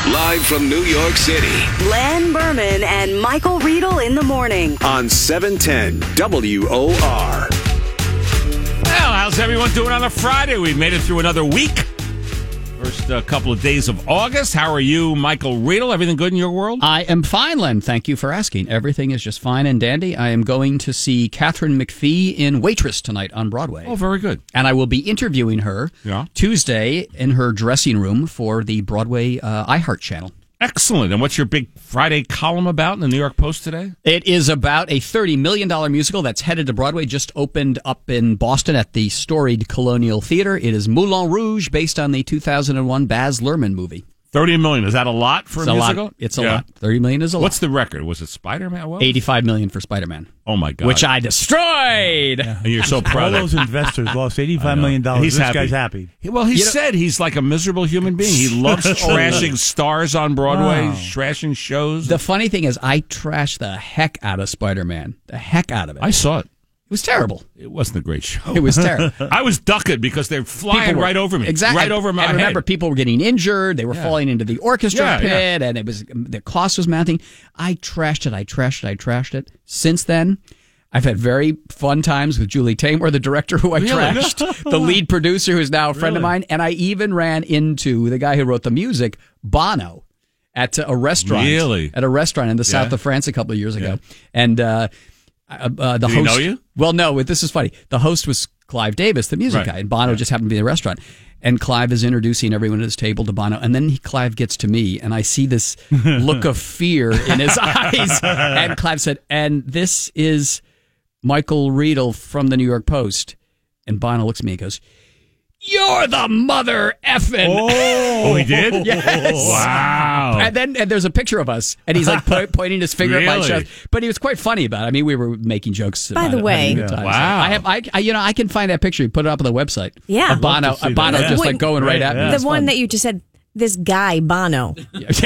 Live from New York City. Len Berman and Michael Riedel in the morning. On 710 WOR. Well, how's everyone doing on a Friday? We've made it through another week. First couple of days of August. How are you, Michael Riedel? Everything good in your world? I am fine, Len. Thank you for asking. Everything is just fine and dandy. I am going to see Katharine McPhee in Waitress tonight on Broadway. Oh, very good. And I will be interviewing her Tuesday in her dressing room for the Broadway iHeart channel. Excellent. And what's your big Friday column about in the New York Post today? It is about a $30 million musical that's headed to Broadway, just opened up in Boston at the storied Colonial Theater. It is Moulin Rouge, based on the 2001 Baz Luhrmann movie. $30 million. Is that a lot for a musical? It's a lot. $30 million is a lot. What's the record? Was it Spider-Man? What? $85 million for Spider-Man. Oh, my God. Which I destroyed. Yeah. And you're so proud of. All those investors lost $85 million. This guy's happy. Well, he said he's like a miserable human being. He loves trashing stars on Broadway, trashing shows. The funny thing is, I trashed the heck out of Spider-Man. The heck out of it. I saw it. It was terrible. It wasn't a great show. It was terrible. I was ducking because they're flying right over me. Exactly. Right over my head. I remember people were getting injured. They were falling into the orchestra pit, and it was the cost was mounting. I trashed it. Since then, I've had very fun times with Julie Taymor, the director who I trashed, the lead producer who's now a friend of mine, and I even ran into the guy who wrote the music, Bono, at a restaurant. Really? At a restaurant in the south of France a couple of years ago. And the Did host, he know you? Well, no. This is funny. The host was Clive Davis, the music guy, and Bono just happened to be in the restaurant. And Clive is introducing everyone at his table to Bono, and then Clive gets to me, and I see this look of fear in his eyes. And Clive said, "And this is Michael Riedel from the New York Post." And Bono looks at me and goes, "You're the mother effing." Oh, he did? Yes. Wow. And then there's a picture of us, and he's like pointing his finger at my chest. But he was quite funny about it. I mean, we were making jokes. By the way, wow. I can find that picture. You put it up on the website. Yeah. Of Bono just like going right at me. The one that you just said. This guy, Bono. This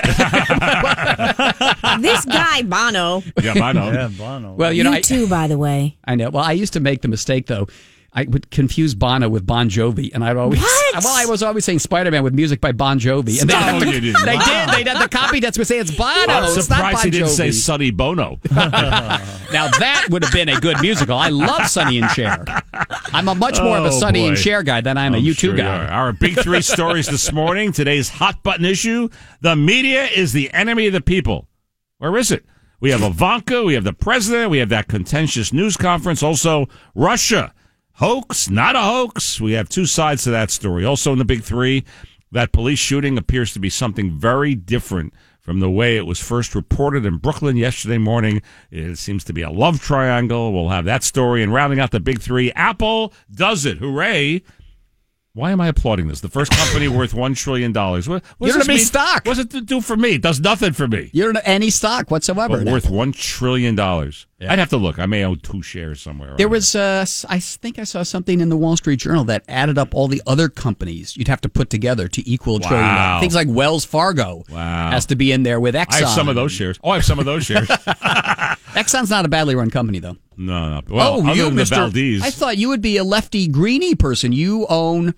guy, Bono. Yeah, Bono. Yeah, Bono. Well, You too, by the way. I know. Well, I used to make the mistake, though. I would confuse Bono with Bon Jovi, and I'd always I was always saying Spider-Man with music by Bon Jovi, and they did. They had the copy that's going to say it's Bono. I'm it's not surprised Bon he didn't Jovi. say Sonny Bono. Now that would have been a good musical. I love Sonny and Cher. I'm a much more of a Sonny and Cher guy than I'm a U2 guy. Our big three stories this morning. Today's hot button issue: the media is the enemy of the people. Where is it? We have Ivanka. We have the president. We have that contentious news conference. Also, Russia. Hoax, not a hoax. We have two sides to that story. Also in the big three, that police shooting appears to be something very different from the way it was first reported in Brooklyn yesterday morning. It seems to be a love triangle. We'll have that story. And rounding out the big three, Apple does it. Hooray. Why am I applauding this? The first company worth $1 trillion. What You don't have any stock. What does it do for me? It does nothing for me. You don't have any stock whatsoever. But worth $1 trillion. Yeah. I'd have to look. I may own 2 shares somewhere. There was, I think I saw something in the Wall Street Journal that added up all the other companies you'd have to put together to equal $1 trillion. Things like Wells Fargo has to be in there with Exxon. I have some of those shares. I have some of those shares. Exxon's not a badly run company, though. No. Well, other than the Valdez. I thought you would be a lefty greeny person. You own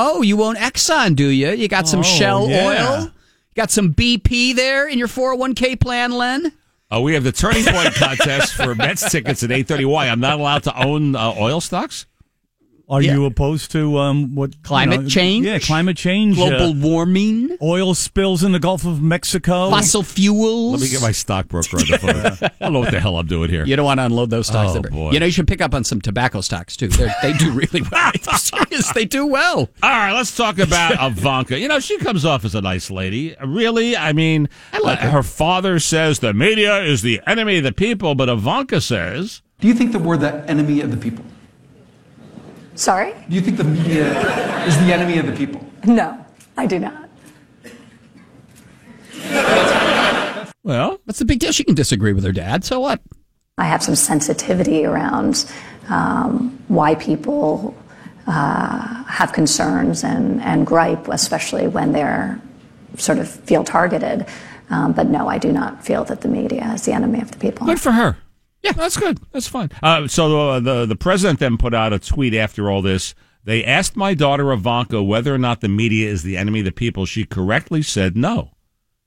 Exxon, do you? You got some Shell oil? You got some BP there in your 401k plan, Len? We have the Turning Point contest for Mets tickets at 8:30. Why? I'm not allowed to own oil stocks? Are you opposed to what climate change? Yeah, climate change, global warming, oil spills in the Gulf of Mexico, fossil fuels. Let me get my stockbroker on the phone. I don't know what the hell I'm doing here. You don't want to unload those stocks. Oh, boy. You should pick up on some tobacco stocks too. They do really well. Serious, they do well. All right, let's talk about Ivanka. She comes off as a nice lady. Really, I mean, I like her father says the media is the enemy of the people, but Ivanka says, do you think that we're the enemy of the people? Sorry? Do you think the media is the enemy of the people? No, I do not. Well, what's the big deal? She can disagree with her dad, so what? I have some sensitivity around why people have concerns and gripe, especially when they're sort of feel targeted. But no, I do not feel that the media is the enemy of the people. Good for her. Yeah, that's good. That's fine. So the president then put out a tweet after all this. They asked my daughter Ivanka whether or not the media is the enemy of the people. She correctly said no.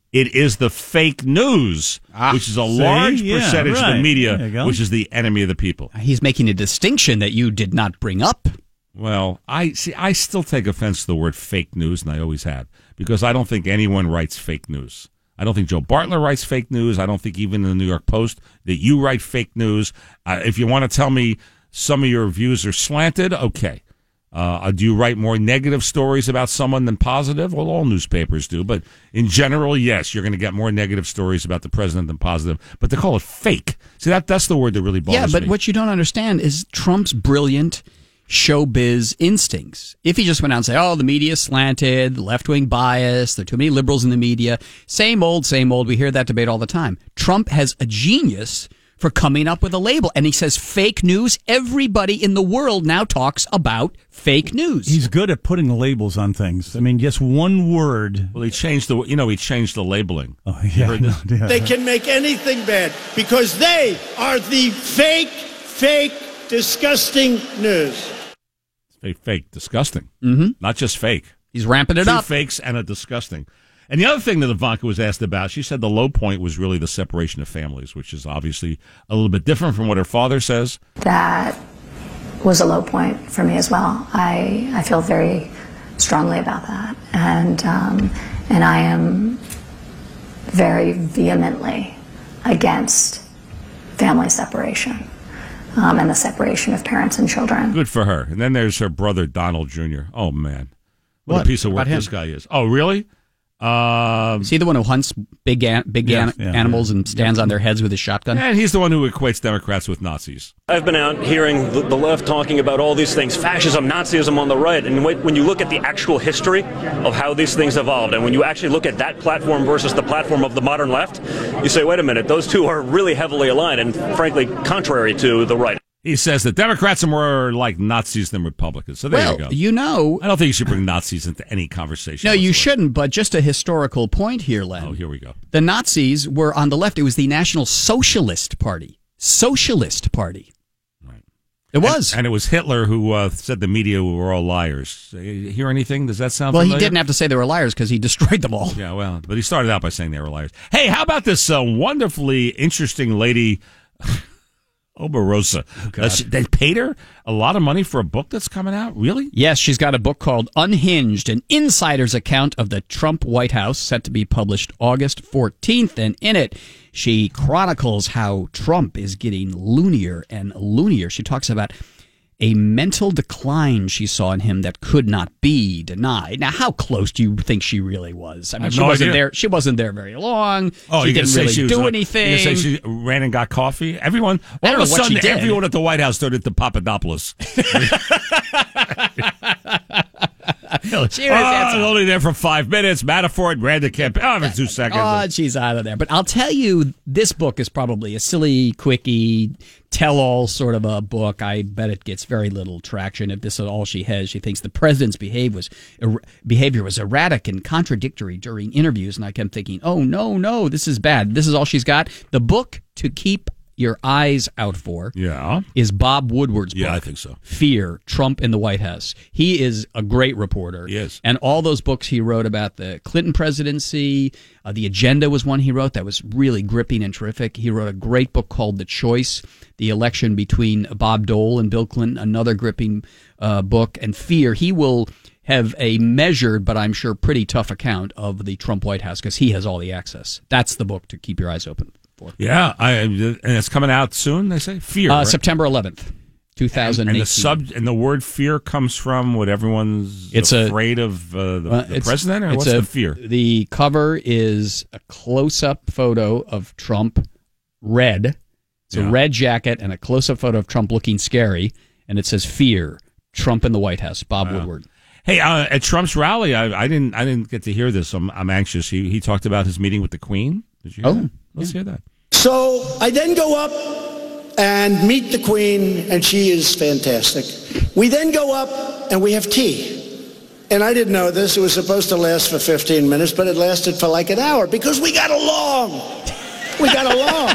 It is the fake news, which is a large percentage of the There you media, go. which is the enemy of the people. He's making a distinction that you did not bring up. Well, I still take offense to the word fake news, and I always have, because I don't think anyone writes fake news. I don't think Joe Bartler writes fake news. I don't think even in the New York Post that you write fake news. If you want to tell me some of your views are slanted, okay. Do you write more negative stories about someone than positive? Well, all newspapers do. But in general, yes, you're going to get more negative stories about the president than positive. But to call it fake, see, that's the word that really bothers me. Yeah, but what you don't understand is Trump's brilliant showbiz instincts. If he just went out and say, oh, the media's slanted, left-wing bias, there are too many liberals in the media, same old, we hear that debate all the time. Trump has a genius for coming up with a label, and he says fake news. Everybody in the world now talks about fake news. He's good at putting labels on things. I mean, just one word. Well, he changed the labeling. Oh, yeah. Yeah. They can make anything bad because they are the fake, disgusting news. Fake, disgusting. Mm-hmm. Not just fake. He's ramping it Two up. fakes and a disgusting. And the other thing that Ivanka was asked about, she said the low point was really the separation of families, which is obviously a little bit different from what her father says. That was a low point for me as well. I feel very strongly about that. And I am very vehemently against family separation. And the separation of parents and children. Good for her. And then there's her brother, Donald Jr. Oh, man. What a piece of work this guy is. Oh, really? Is he the one who hunts big animals and stands on their heads with his shotgun? And he's the one who equates Democrats with Nazis. I've been out hearing the left talking about all these things, fascism, Nazism on the right, and when you look at the actual history of how these things evolved, and when you actually look at that platform versus the platform of the modern left, you say, wait a minute, those two are really heavily aligned and frankly contrary to the right. He says that Democrats are more like Nazis than Republicans. So there you go. You know, I don't think you should bring Nazis into any conversation. No, you shouldn't, but just a historical point here, Len. Oh, here we go. The Nazis were on the left. It was the National Socialist Party. Socialist Party. Right. It was. And it was Hitler who said the media were all liars. You hear anything? Does that sound familiar? He didn't have to say they were liars because he destroyed them all. Yeah, well, but he started out by saying they were liars. Hey, how about this wonderfully interesting lady... Omarosa. They paid her a lot of money for a book that's coming out? Really? Yes, she's got a book called Unhinged, an insider's account of the Trump White House, set to be published August 14th. And in it, she chronicles how Trump is getting loonier and loonier. She talks about a mental decline she saw in him that could not be denied. Now, how close do you think she really was? I mean, she wasn't there. She wasn't there very long. Oh, she didn't really do anything. You say she ran and got coffee? Everyone, all of a sudden, everyone at the White House turned into Papadopoulos. She was only there for 5 minutes. Manafort ran the campaign for 2 seconds. Oh, she's out of there. But I'll tell you, this book is probably a silly, quickie, tell-all sort of a book. I bet it gets very little traction. If this is all she has, she thinks the president's behavior was erratic and contradictory during interviews. And I kept thinking, oh, no, this is bad. This is all she's got. The book to keep your eyes out for is Bob Woodward's book. Yeah, I think so. Fear, Trump in the White House. He is a great reporter. He is. And all those books he wrote about the Clinton presidency, The Agenda was one he wrote that was really gripping and terrific. He wrote a great book called The Choice, the election between Bob Dole and Bill Clinton, another gripping book. And Fear, he will have a measured, but I'm sure pretty tough account of the Trump White House because he has all the access. That's the book to keep your eyes open. Yeah, and it's coming out soon, they say? Fear, right? September 11th, 2018. And the word fear comes from what everyone's afraid of the president? Or what's the fear? The cover is a close-up photo of Trump, red. It's a red jacket and a close-up photo of Trump looking scary, and it says Fear, Trump in the White House, Bob Woodward. Hey, at Trump's rally, I didn't get to hear this. I'm anxious. He talked about his meeting with the Queen. Did you hear that? Let's hear that. So I then go up and meet the Queen, and she is fantastic. We then go up and we have tea. And I didn't know this. It was supposed to last for 15 minutes, but it lasted for like an hour because we got along. We got along.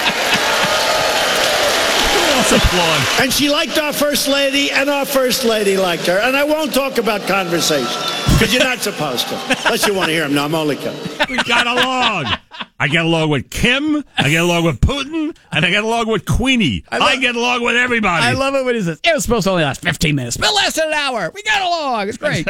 Let's applaud. And she liked our First Lady, and our First Lady liked her. And I won't talk about conversation. Because you're not supposed to. Unless you want to hear him. No, I'm only kidding. We got along. I get along with Kim. I get along with Putin. And I get along with Queenie. I get along with everybody. I love it when he says, it was supposed to only last 15 minutes, but it lasted an hour. We got along. It's great.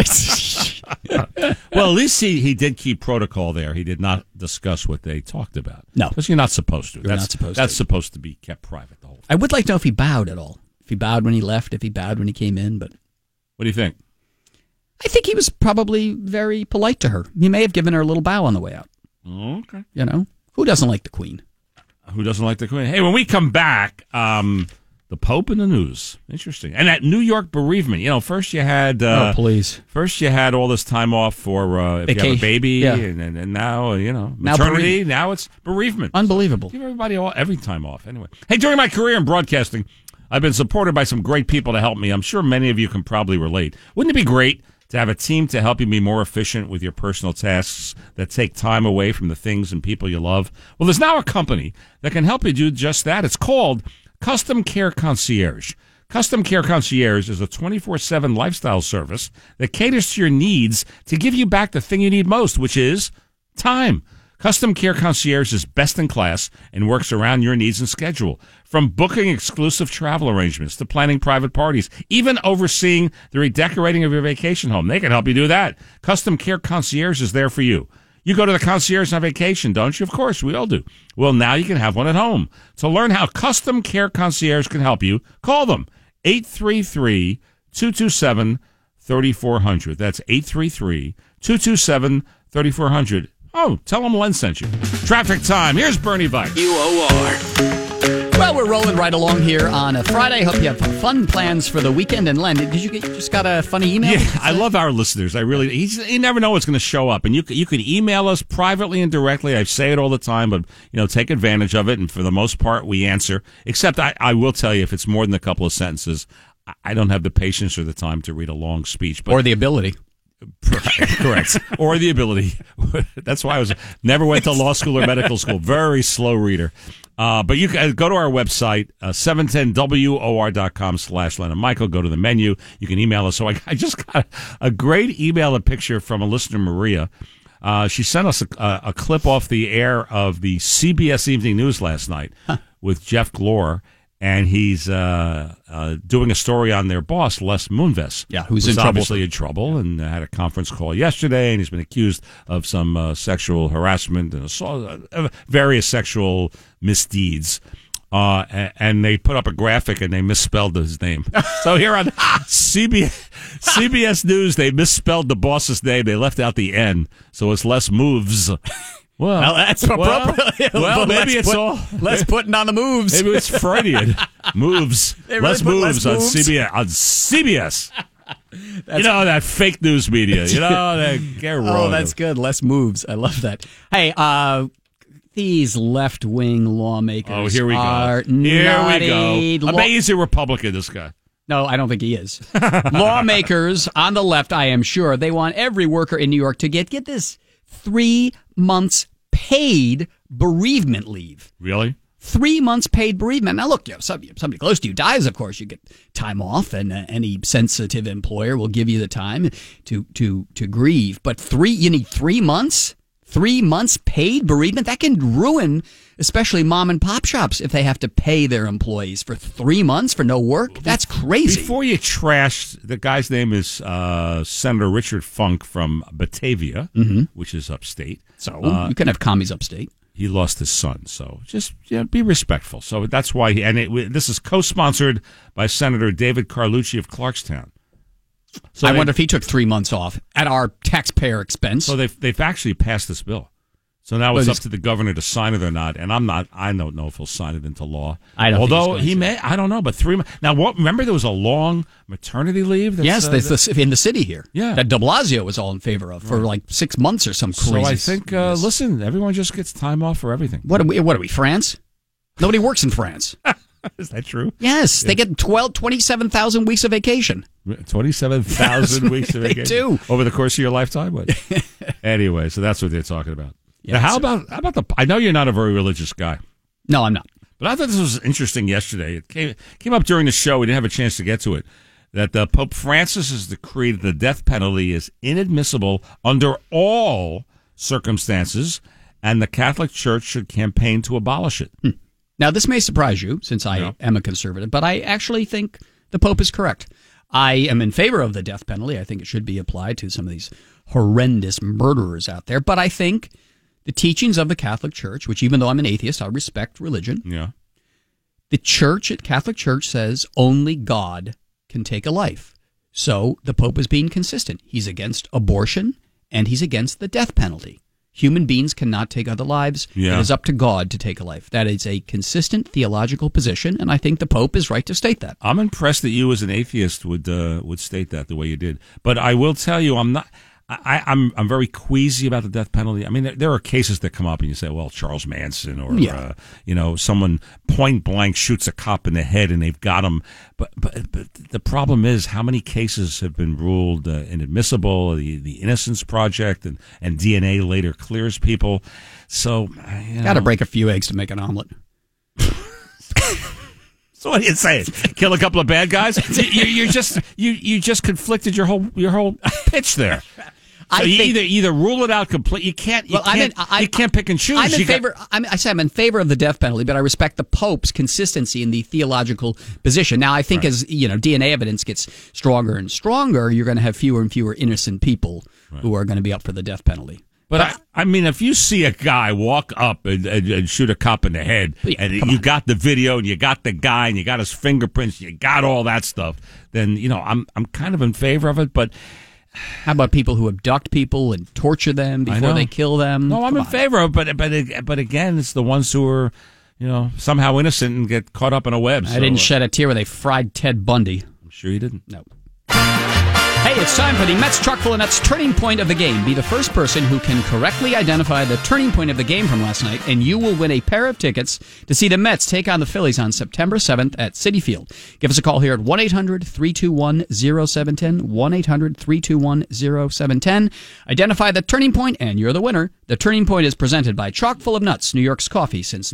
Well, at least he did keep protocol there. He did not discuss what they talked about. No. Because you're not supposed to. You're not supposed That's to. supposed to be kept private, the whole thing. I would like to know if he bowed at all. If he bowed when he left, if he bowed when he came in. But what do you think? I think he was probably very polite to her. He may have given her a little bow on the way out. Oh, okay. You know, who doesn't like the Queen? Who doesn't like the Queen? Hey, when we come back, the Pope in the news. Interesting. And that New York bereavement. You know, first you had please. First you had all this time off for if you have a baby, Yeah. and now maternity. Now it's bereavement. Unbelievable. Give everybody every time off. Anyway, hey, during my career in broadcasting, I've been supported by some great people to help me. I'm sure many of you can probably relate. Wouldn't it be great to have a team to help you be more efficient with your personal tasks that take time away from the things and people you love? Well, there's now a company that can help you do just that. It's called Custom Care Concierge. Custom Care Concierge is a 24/7 lifestyle service that caters to your needs to give you back the thing you need most, which is time. Custom Care Concierge is best in class and works around your needs and schedule. From booking exclusive travel arrangements to planning private parties, even overseeing the redecorating of your vacation home, they can help you do that. Custom Care Concierge is there for you. You go to the concierge on vacation, don't you? Of course, we all do. Well, now you can have one at home. To learn how Custom Care Concierge can help you, call them 833-227-3400. That's 833-227-3400. Oh, tell them Len sent you. Traffic time. Here's Bernie Vike. UOR. Well, we're rolling right along here on a Friday. Hope you have fun plans for the weekend. And Len, did you just got a funny email? Yeah, I love our listeners. I really. You never know what's going to show up, and you can email us privately and directly. I say it all the time, but take advantage of it. And for the most part, we answer. Except I will tell you, if it's more than a couple of sentences, I don't have the patience or the time to read a long speech, or the ability. Correct. Or the ability. That's why I never went to law school or medical school. Very slow reader. But you can go to our website, 710WOR.com/Len and Michael. Go to the menu. You can email us. So I just got a great email, a picture from a listener, Maria. She sent us a clip off the air of the CBS Evening News last night with Jeff Glor. And he's doing a story on their boss, Les Moonves. Yeah, who's in trouble. Obviously in trouble, and had a conference call yesterday, and he's been accused of some sexual harassment and assault, various sexual misdeeds. And they put up a graphic, and they misspelled his name. So here on CBS News, they misspelled the boss's name. They left out the N, so it's Les Moves. Well, that's appropriate. Well, maybe it's all. Let's put it on the moves. Maybe it's Freudian. Moves. Really Less moves on moves? CBS. That fake news media. Get wrong. Oh, that's good. Less moves. I love that. Hey, these left-wing lawmakers. Oh, here we go. Are here we go. I bet he's a Republican, this guy. No, I don't think he is. Lawmakers on the left, I am sure, they want every worker in New York to get this, 3 months paid bereavement leave. Really? 3 months paid bereavement. Now, look, somebody close to you dies, of course, you get time off, and any sensitive employer will give you the time to grieve. But you need 3 months? 3 months paid bereavement? That can ruin, especially mom and pop shops, if they have to pay their employees for 3 months for no work. That's crazy. Before you trash, the guy's name is Senator Richard Funk from Batavia, which is upstate. So you can have commies upstate. He lost his son, so just be respectful. So that's why this is co-sponsored by Senator David Carlucci of Clarkstown. So I wonder if he took 3 months off at our taxpayer expense. So they've actually passed this bill. So now it's up to the governor to sign it or not. And I don't know if he'll sign it into law. I don't. Although he may, I don't know. But 3 months. Now, remember there was a long maternity leave. Yes, in the city here. Yeah, that De Blasio was all in favor of for like 6 months or some crazy. So I think, listen, everyone just gets time off for everything. What are we? France? Nobody works in France. Is that true? Yes, they get 27,000 weeks of vacation. 27,000 weeks of vacation. They do. Over the course of your lifetime? Anyway, so that's what they're talking about. Yeah, now, how about I know you're not a very religious guy. No, I'm not. But I thought this was interesting yesterday. It came up during the show. We didn't have a chance to get to it. that Pope Francis has decreed the death penalty is inadmissible under all circumstances, and the Catholic Church should campaign to abolish it. Now, this may surprise you, since I am a conservative, but I actually think the Pope is correct. I am in favor of the death penalty. I think it should be applied to some of these horrendous murderers out there. But I think the teachings of the Catholic Church, which even though I'm an atheist, I respect religion. Yeah. The Catholic Church says only God can take a life. So the Pope is being consistent. He's against abortion and he's against the death penalty. Human beings cannot take other lives. Yeah. It is up to God to take a life. That is a consistent theological position, and I think the Pope is right to state that. I'm impressed that you, as an atheist, would state that the way you did. But I will tell you, I'm very queasy about the death penalty. I mean, there are cases that come up, and you say, well, Charles Manson, or someone point blank shoots a cop in the head, and they've got him. But the problem is, how many cases have been ruled inadmissible? The Innocence Project and DNA later clears people. So, got to break a few eggs to make an omelet. So what are you saying? Kill a couple of bad guys? you just conflicted your whole pitch there. So you either rule it out completely. You can't pick and choose. I'm in favor of the death penalty, but I respect the Pope's consistency in the theological position. Now, I think as DNA evidence gets stronger and stronger, you're going to have fewer and fewer innocent people who are going to be up for the death penalty. But I mean, if you see a guy walk up and shoot a cop in the head, and you got the video, and you got the guy, and you got his fingerprints, you got all that stuff, then I'm kind of in favor of it. But how about people who abduct people and torture them before they kill them? No, I'm in favor of it. But again, it's the ones who are somehow innocent and get caught up in a web. I didn't shed a tear when they fried Ted Bundy. I'm sure you didn't. No. Hey, it's time for the Mets Truck Full of Nuts turning point of the game. Be the first person who can correctly identify the turning point of the game from last night, and you will win a pair of tickets to see the Mets take on the Phillies on September 7th at Citi Field. Give us a call here at 1-800-321-0710, 1-800-321-0710. Identify the turning point, and you're the winner. The Turning Point is presented by Chock Full of Nuts, New York's coffee since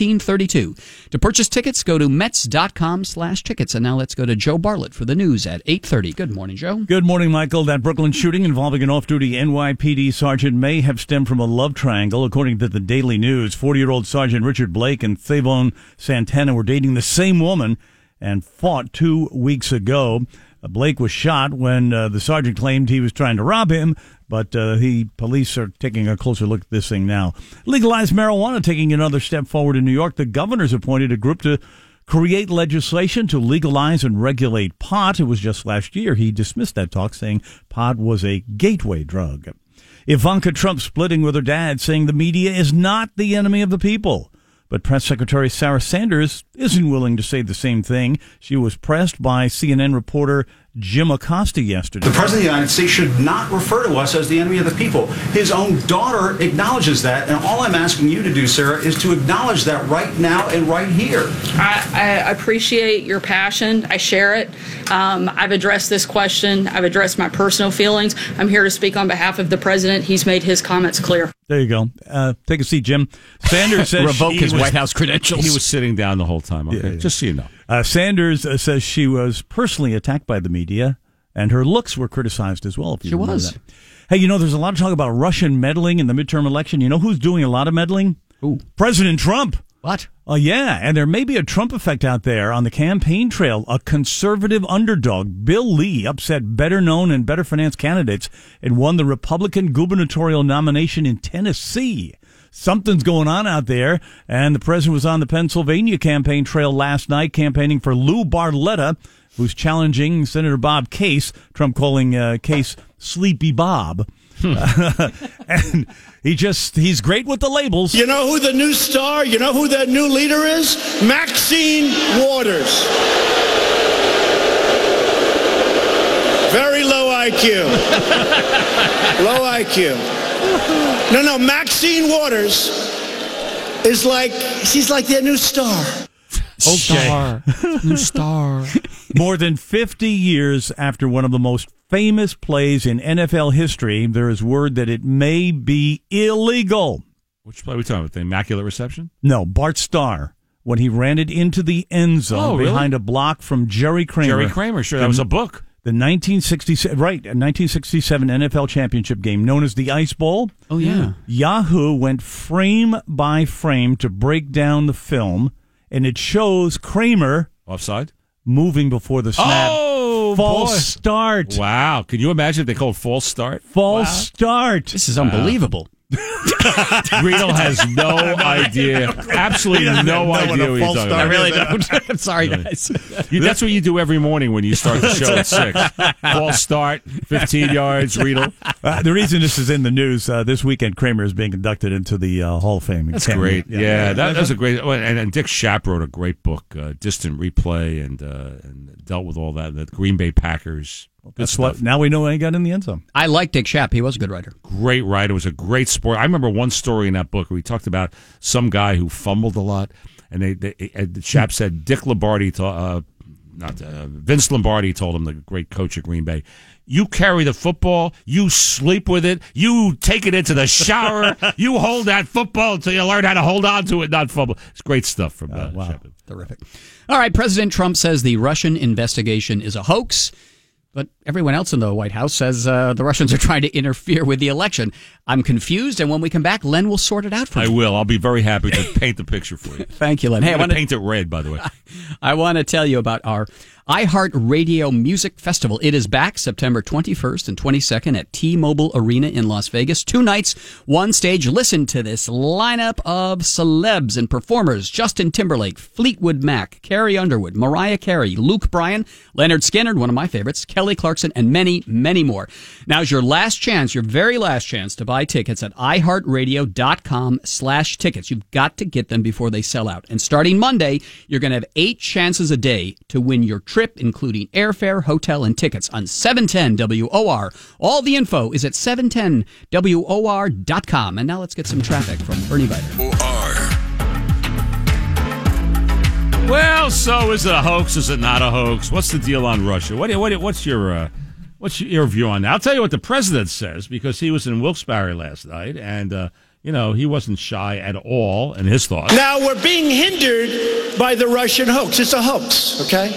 1932. To purchase tickets, go to Mets.com/tickets. And now let's go to Joe Bartlett for the news at 8:30. Good morning, Joe. Good morning, Michael. That Brooklyn shooting involving an off-duty NYPD sergeant may have stemmed from a love triangle. According to the Daily News, 40-year-old Sergeant Richard Blake and Thavon Santana were dating the same woman and fought 2 weeks ago. Blake was shot when the sergeant claimed he was trying to rob him, but police are taking a closer look at this thing now. Legalized marijuana taking another step forward in New York. The governor's appointed a group to create legislation to legalize and regulate pot. It was just last year he dismissed that talk, saying pot was a gateway drug. Ivanka Trump splitting with her dad, saying the media is not the enemy of the people. But Press Secretary Sarah Sanders isn't willing to say the same thing. She was pressed by CNN reporter Jim Acosta yesterday. The President of the United States should not refer to us as the enemy of the people. His own daughter acknowledges that, and all I'm asking you to do, Sarah, is to acknowledge that right now and right here. I appreciate your passion. I share it. I've addressed this question. I've addressed my personal feelings. I'm here to speak on behalf of the President. He's made his comments clear. There you go. Take a seat, Jim. Sanders says revoke his White House credentials. He was sitting down the whole time. Okay, yeah. Just so you know. Sanders says she was personally attacked by the media, and her looks were criticized as well. If you she was. That. Hey, there's a lot of talk about Russian meddling in the midterm election. You know who's doing a lot of meddling? Who? President Trump. What? Yeah, and there may be a Trump effect out there on the campaign trail. A conservative underdog, Bill Lee, upset better-known and better-financed candidates and won the Republican gubernatorial nomination in Tennessee. Something's going on out there, and the president was on the Pennsylvania campaign trail last night campaigning for Lou Barletta, who's challenging Senator Bob Case, Trump calling Case Sleepy Bob. And he's great with the labels. You know who the new star, you know who the new leader is? Maxine Waters. Very low IQ. Low IQ. No, Maxine Waters is she's like their new star. Okay. New star. More than 50 years after one of the most famous plays in NFL history, there is word that it may be illegal. Which play are we talking about? The Immaculate Reception? No, Bart Starr when he ran it into the end zone really? behind a block from Jerry Kramer. Jerry Kramer, sure, that was a book. The 1967 NFL championship game known as the Ice Bowl. Oh, yeah. Yahoo went frame by frame to break down the film, and it shows Kramer offside, moving before the snap. Oh, false boy. start. Wow. Can you imagine if they called false start? False start. This is unbelievable. Riedel has no idea. Absolutely no idea what you're talking about. I really don't. I'm sorry, guys. That's what you do every morning when you start the show at 6. False start, 15 yards, Riedel. The reason this is in the news, this weekend, Kramer is being inducted into the Hall of Fame. That's great. Yeah, that was a great. And Dick Schaap wrote a great book, Distant Replay, and dealt with all that. The Green Bay Packers. That's what. Now we know when he got in the end zone. I like Dick Schaap. He was a good writer. Great writer. It was a great sport. I remember one story in that book where he talked about some guy who fumbled a lot, and Schaap said Vince Lombardi told him, the great coach at Green Bay, you carry the football, you sleep with it, you take it into the shower, you hold that football until you learn how to hold on to it, not fumble. It's great stuff from Schaap. Terrific. All right, President Trump says the Russian investigation is a hoax. But everyone else in the White House says the Russians are trying to interfere with the election. I'm confused, and when we come back, Len will sort it out for me. I will. I'll be very happy to paint the picture for you. Thank you, Len. Hey, I want to paint it red, by the way. I want to tell you about our iHeartRadio Music Festival. It is back September 21st and 22nd at T-Mobile Arena in Las Vegas. 2 nights, 1 stage. Listen to this lineup of celebs and performers: Justin Timberlake, Fleetwood Mac, Carrie Underwood, Mariah Carey, Luke Bryan, Leonard Skinner, one of my favorites, Kelly Clarkson, and many, many more. Now's your last chance, your very last chance to buy tickets at iHeartRadio.com/tickets. You've got to get them before they sell out. And starting Monday, you're going to have 8 chances a day to win your trip, including airfare, hotel, and tickets on 710 WOR. All the info is at 710WOR.com. And now let's get some traffic from Ernie Viter. Well, so is it a hoax? Is it not a hoax? What's the deal on Russia? What's your view on that? I'll tell you what the president says, because he was in Wilkes-Barre last night, and he wasn't shy at all in his thoughts. Now we're being hindered by the Russian hoax. It's a hoax, okay?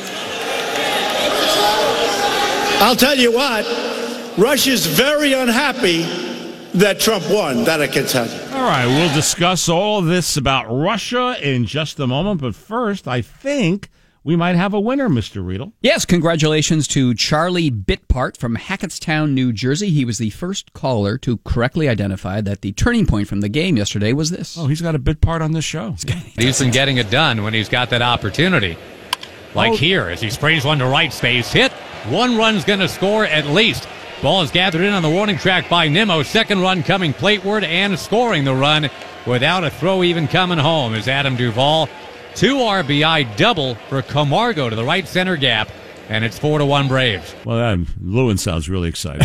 I'll tell you what, Russia's very unhappy that Trump won. That I can tell you. All right, we'll discuss all this about Russia in just a moment. But first, I think we might have a winner, Mr. Riedel. Yes, congratulations to Charlie Bitpart from Hackettstown, New Jersey. He was the first caller to correctly identify that the turning point from the game yesterday was this. Oh, he's got a Bitpart on this show. He's been getting it done when he's got that opportunity. Like here, as he sprays one to right space, hit. 1 run's going to score at least. Ball is gathered in on the warning track by Nimmo. Second run coming plateward and scoring the run without a throw even coming home is Adam Duvall. 2 RBI double for Camargo to the right center gap, and it's 4-1 Braves. Well, Lewin sounds really excited.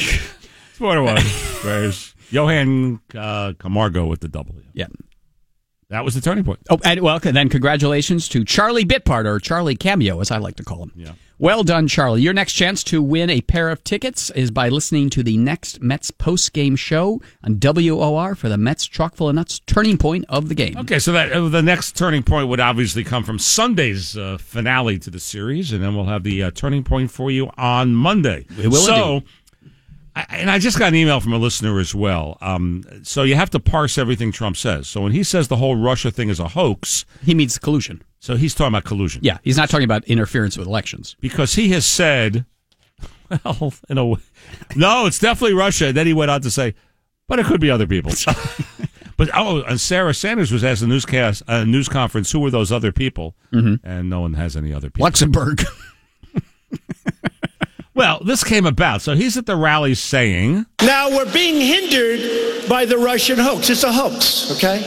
4-1 Braves. Johan Camargo with the double. Yeah. That was the turning point. Oh, and then congratulations to Charlie Bitpart, or Charlie Cameo, as I like to call him. Yeah. Well done, Charlie. Your next chance to win a pair of tickets is by listening to the next Mets post-game show on WOR for the Mets Chock-full of Nuts turning point of the game. Okay, so that the next turning point would obviously come from Sunday's finale to the series, and then we'll have the turning point for you on Monday. We will indeed. I just got an email from a listener as well. So you have to parse everything Trump says. So when he says the whole Russia thing is a hoax, he means collusion. So he's talking about collusion. Yeah, he's not talking about interference with elections. Because he has said, well, in a way, no, it's definitely Russia. And then he went on to say, but it could be other people. But and Sarah Sanders was asked a news conference, who were those other people? Mm-hmm. And no one has any other people. Luxembourg. Well, this came about. So he's at the rally saying, now we're being hindered by the Russian hoax. It's a hoax, okay?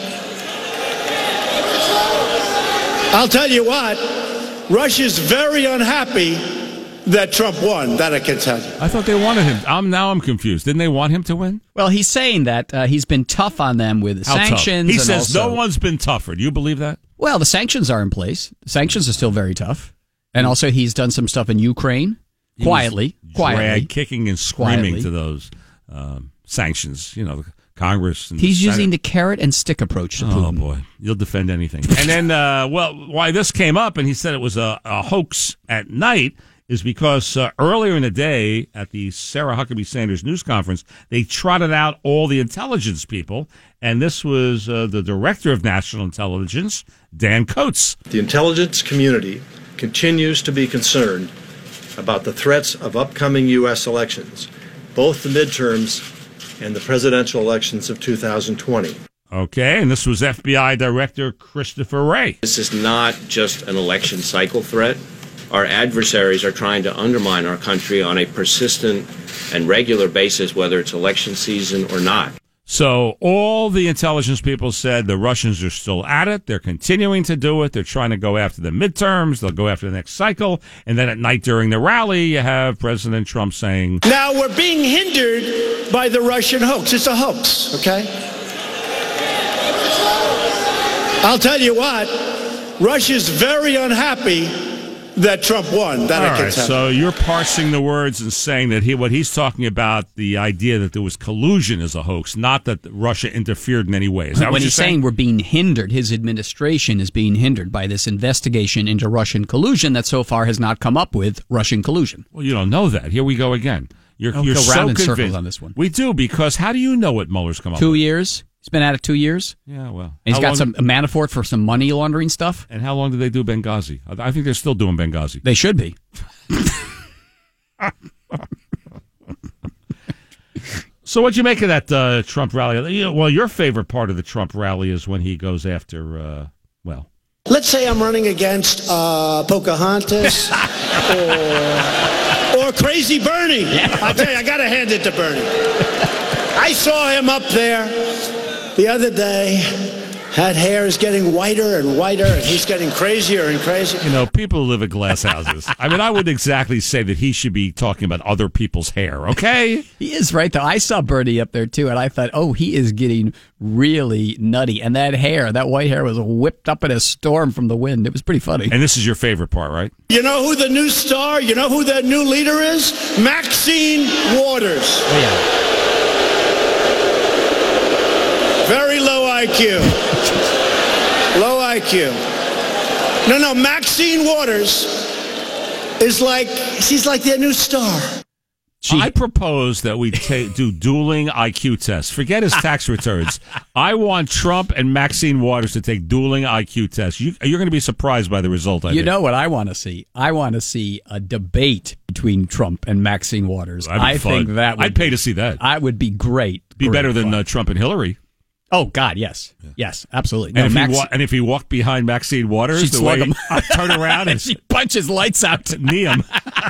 I'll tell you what, Russia's very unhappy that Trump won. That I can tell you. I thought they wanted him. I'm confused. Didn't they want him to win? Well, he's saying that he's been tough on them with sanctions. He says no one's been tougher. Do you believe that? Well, the sanctions are in place. The sanctions are still very tough. And also he's done some stuff in Ukraine. Quietly. Kicking and screaming to those sanctions. Congress. And He's the using Senate. the carrot and stick approach to Putin. Oh, boy. You'll defend anything. And then, why this came up, and he said it was a hoax at night, is because earlier in the day at the Sarah Huckabee Sanders news conference, they trotted out all the intelligence people, and this was the director of national intelligence, Dan Coates. The intelligence community continues to be concerned about the threats of upcoming U.S. elections, both the midterms and the presidential elections of 2020. Okay, and this was FBI Director Christopher Wray. This is not just an election cycle threat. Our adversaries are trying to undermine our country on a persistent and regular basis, whether it's election season or not. So all the intelligence people said the Russians are still at it. They're continuing to do it. They're trying to go after the midterms. They'll go after the next cycle. And then at night during the rally, you have President Trump saying, Now we're being hindered by the Russian hoax. It's a hoax, okay? I'll tell you what, Russia's very unhappy that Trump won. That all I can right, tell. so you're parsing the words and saying that what he's talking about, the idea that there was collusion is a hoax, not that Russia interfered in any way. Is that what when you're he's saying we're being hindered, his administration is being hindered by this investigation into Russian collusion that so far has not come up with Russian collusion. Well, you don't know that. Here we go again. You're go so round in convinced circles on this one. We do, because how do you know what Mueller's come up 2 with? years. He's been at it 2 years. Yeah, well. And he's How got long- some Manafort for some money laundering stuff. And how long did they do Benghazi? I think they're still doing Benghazi. They should be. So what'd you make of that Trump rally? Well, your favorite part of the Trump rally is when he goes after, Let's say I'm running against Pocahontas or Crazy Bernie. I'll tell you, I got to hand it to Bernie. I saw him up there the other day. That hair is getting whiter and whiter, and he's getting crazier and crazier. people who live in glass houses. I mean, I wouldn't exactly say that he should be talking about other people's hair, okay? He is right, though. I saw Bernie up there, too, and I thought, oh, he is getting really nutty. And that hair, that white hair, was whipped up in a storm from the wind. It was pretty funny. And this is your favorite part, right? You know who the new star, you know who the new leader is? Maxine Waters. Oh, yeah. Very low IQ. Low IQ. No, Maxine Waters is she's like their new star. I propose that we do dueling IQ tests. Forget his tax returns. I want Trump and Maxine Waters to take dueling IQ tests. You're going to be surprised by the result. I think. know what I want to see? I want to see a debate between Trump and Maxine Waters. I think that would I'd pay to see that. I would be great. Be better than Trump and Hillary. Oh God, yes, yes, absolutely. And, if he walked behind Maxine Waters, she'd slug him. Turn around and she punches lights out, knee him.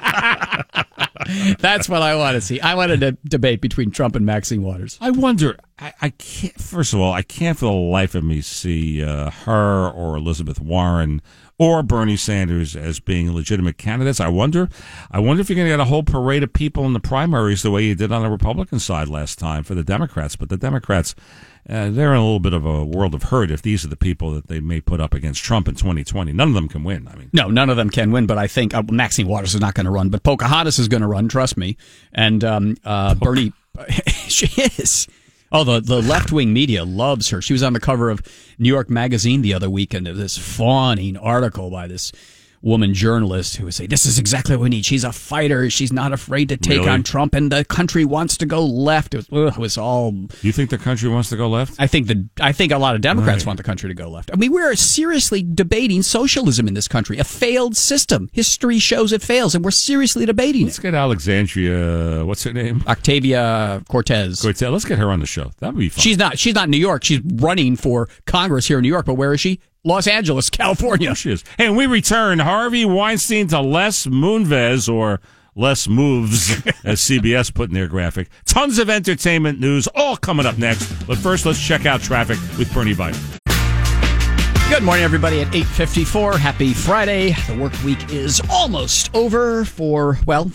That's what I want to see. I want a debate between Trump and Maxine Waters. I wonder. I can't. First of all, I can't for the life of me see her or Elizabeth Warren or Bernie Sanders as being legitimate candidates. I wonder if you're going to get a whole parade of people in the primaries the way you did on the Republican side last time for the Democrats. But the Democrats, they're in a little bit of a world of hurt if these are the people that they may put up against Trump in 2020. None of them can win. I mean, no, none of them can win. But I think Maxine Waters is not going to run. But Pocahontas is going to run. Trust me. And Bernie, she is. Oh, the left-wing media loves her. She was on the cover of New York Magazine the other weekend of this fawning article by this woman journalist who would say, this is exactly what we need. She's a fighter. She's not afraid to take on Trump, and the country wants to go left. It was all... You think the country wants to go left? I think a lot of Democrats want the country to go left. I mean, we're seriously debating socialism in this country, a failed system. History shows it fails, and we're seriously debating it. Let's get Alexandria, what's her name? Octavia Cortez. Let's get her on the show. That would be fun. She's not in New York. She's running for Congress here in New York, but where is she? Los Angeles, California. Oh, she is. Hey, and we return Harvey Weinstein to Les Moonves, or Les Moves, as CBS put in their graphic. Tons of entertainment news, all coming up next. But first, let's check out traffic with Bernie Biden. Good morning, everybody, at 8:54. Happy Friday. The work week is almost over for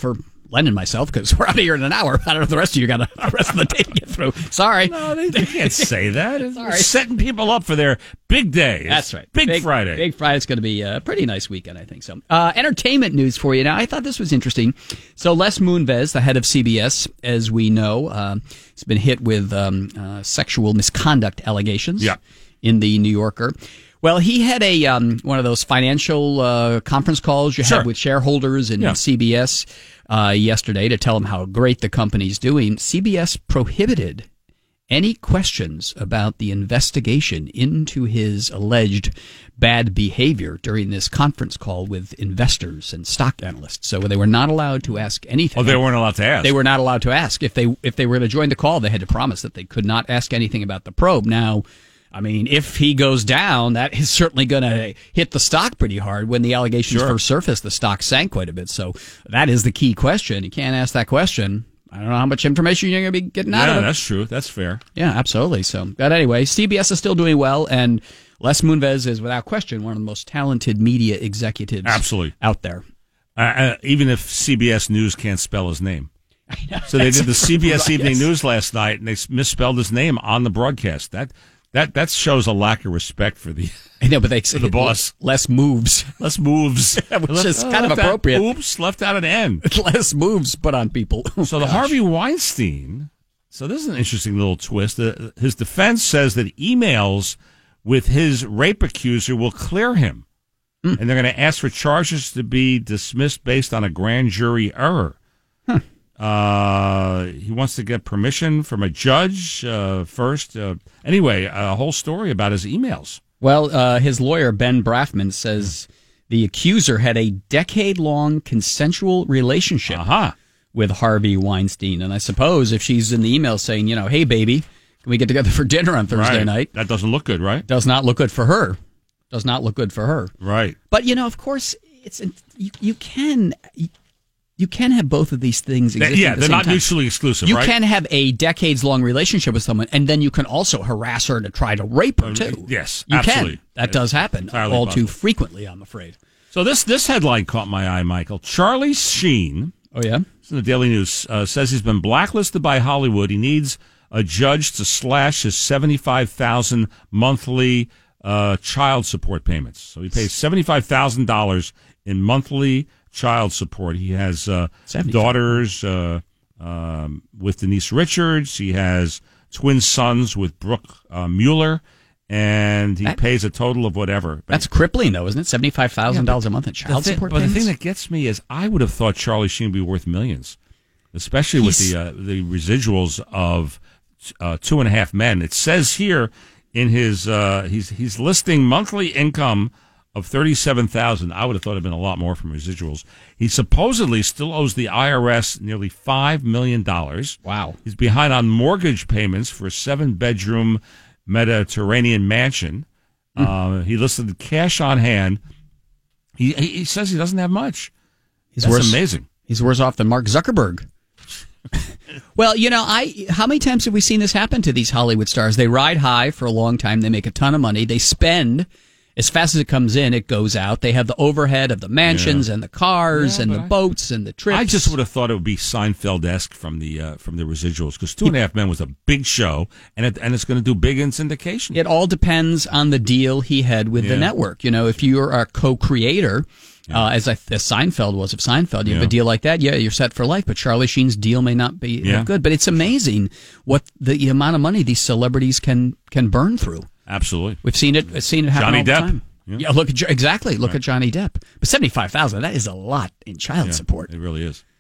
lending myself because we're out of here in an hour. I don't know if the rest of you got the rest of the day to get through. Sorry. No, they can't say that. Sorry. We're setting people up for their big day. That's right. Big Friday. Big Friday's going to be a pretty nice weekend, I think so. Entertainment news for you. Now, I thought this was interesting. So Les Moonves, the head of CBS, as we know, has been hit with sexual misconduct allegations in the New Yorker. Well, he had a one of those financial conference calls you have with shareholders in CBS yesterday to tell them how great the company's doing. CBS prohibited any questions about the investigation into his alleged bad behavior during this conference call with investors and stock analysts. So they were not allowed to ask anything. Oh, they weren't allowed to ask. They were not allowed to ask. If they were going to join the call, they had to promise that they could not ask anything about the probe. Now, I mean, if he goes down, that is certainly going to hit the stock pretty hard. When the allegations first surfaced, the stock sank quite a bit. So that is the key question. You can't ask that question. I don't know how much information you're going to be getting out of it. Yeah, that's true. That's fair. Yeah, absolutely. So, but anyway, CBS is still doing well, and Les Moonves is, without question, one of the most talented media executives out there. Even if CBS News can't spell his name. So they did the CBS Evening News last night, and they misspelled his name on the broadcast. That shows a lack of respect for the the boss. Less moves. Less moves. Which is kind of appropriate. Oops, left out an N. Less moves put on people. So the Harvey Weinstein, so this is an interesting little twist. His defense says that emails with his rape accuser will clear him. And they're going to ask for charges to be dismissed based on a grand jury error. He wants to get permission from a judge first. Anyway, a whole story about his emails. Well, his lawyer, Ben Brafman, says the accuser had a decade-long consensual relationship with Harvey Weinstein. And I suppose if she's in the email saying, hey, baby, can we get together for dinner on Thursday night? That doesn't look good, right? Does not look good for her. Does not look good for her. Right. But, of course, you can have both of these things existing at the they're same not time. mutually exclusive, You right? can have a decades-long relationship with someone, and then you can also harass her to try to rape her, too. Yes, you absolutely. Can. That does happen all too frequently, I'm afraid. So this headline caught my eye, Michael. Charlie Sheen, oh yeah, it's in the Daily News, says he's been blacklisted by Hollywood. He needs a judge to slash his $75,000 monthly child support payments. So he pays $75,000 in monthly child support. He has daughters with Denise Richards. He has twin sons with Brooke Mueller, and he pays a total of whatever. That's crippling, though, isn't it? $75,000 a month in child support But payments? the thing that gets me is I would have thought Charlie Sheen would be worth millions, especially with the residuals of 2.5 Men. It says here in his he's listing monthly income of $37,000. I would have thought it'd been a lot more from residuals. He supposedly still owes the IRS nearly $5 million. Wow. He's behind on mortgage payments for a 7-bedroom Mediterranean mansion. He listed the cash on hand. He says he doesn't have much. That's amazing. He's worse off than Mark Zuckerberg. Well, how many times have we seen this happen to these Hollywood stars? They ride high for a long time. They make a ton of money. They spend. As fast as it comes in, it goes out. They have the overhead of the mansions and the cars and the boats and the trips. I just would have thought it would be Seinfeld-esque from the residuals, because 2.5 Men was a big show, and it's going to do big in syndication. It all depends on the deal he had with the network. If you're a co-creator, as Seinfeld was of Seinfeld, you have a deal like that, you're set for life. But Charlie Sheen's deal may not be good. But it's amazing what the amount of money these celebrities can burn through. Absolutely, we've seen it happen Johnny all the Depp. time. Yeah, look at Johnny Depp. But $75,000, that is a lot in child support. It really is.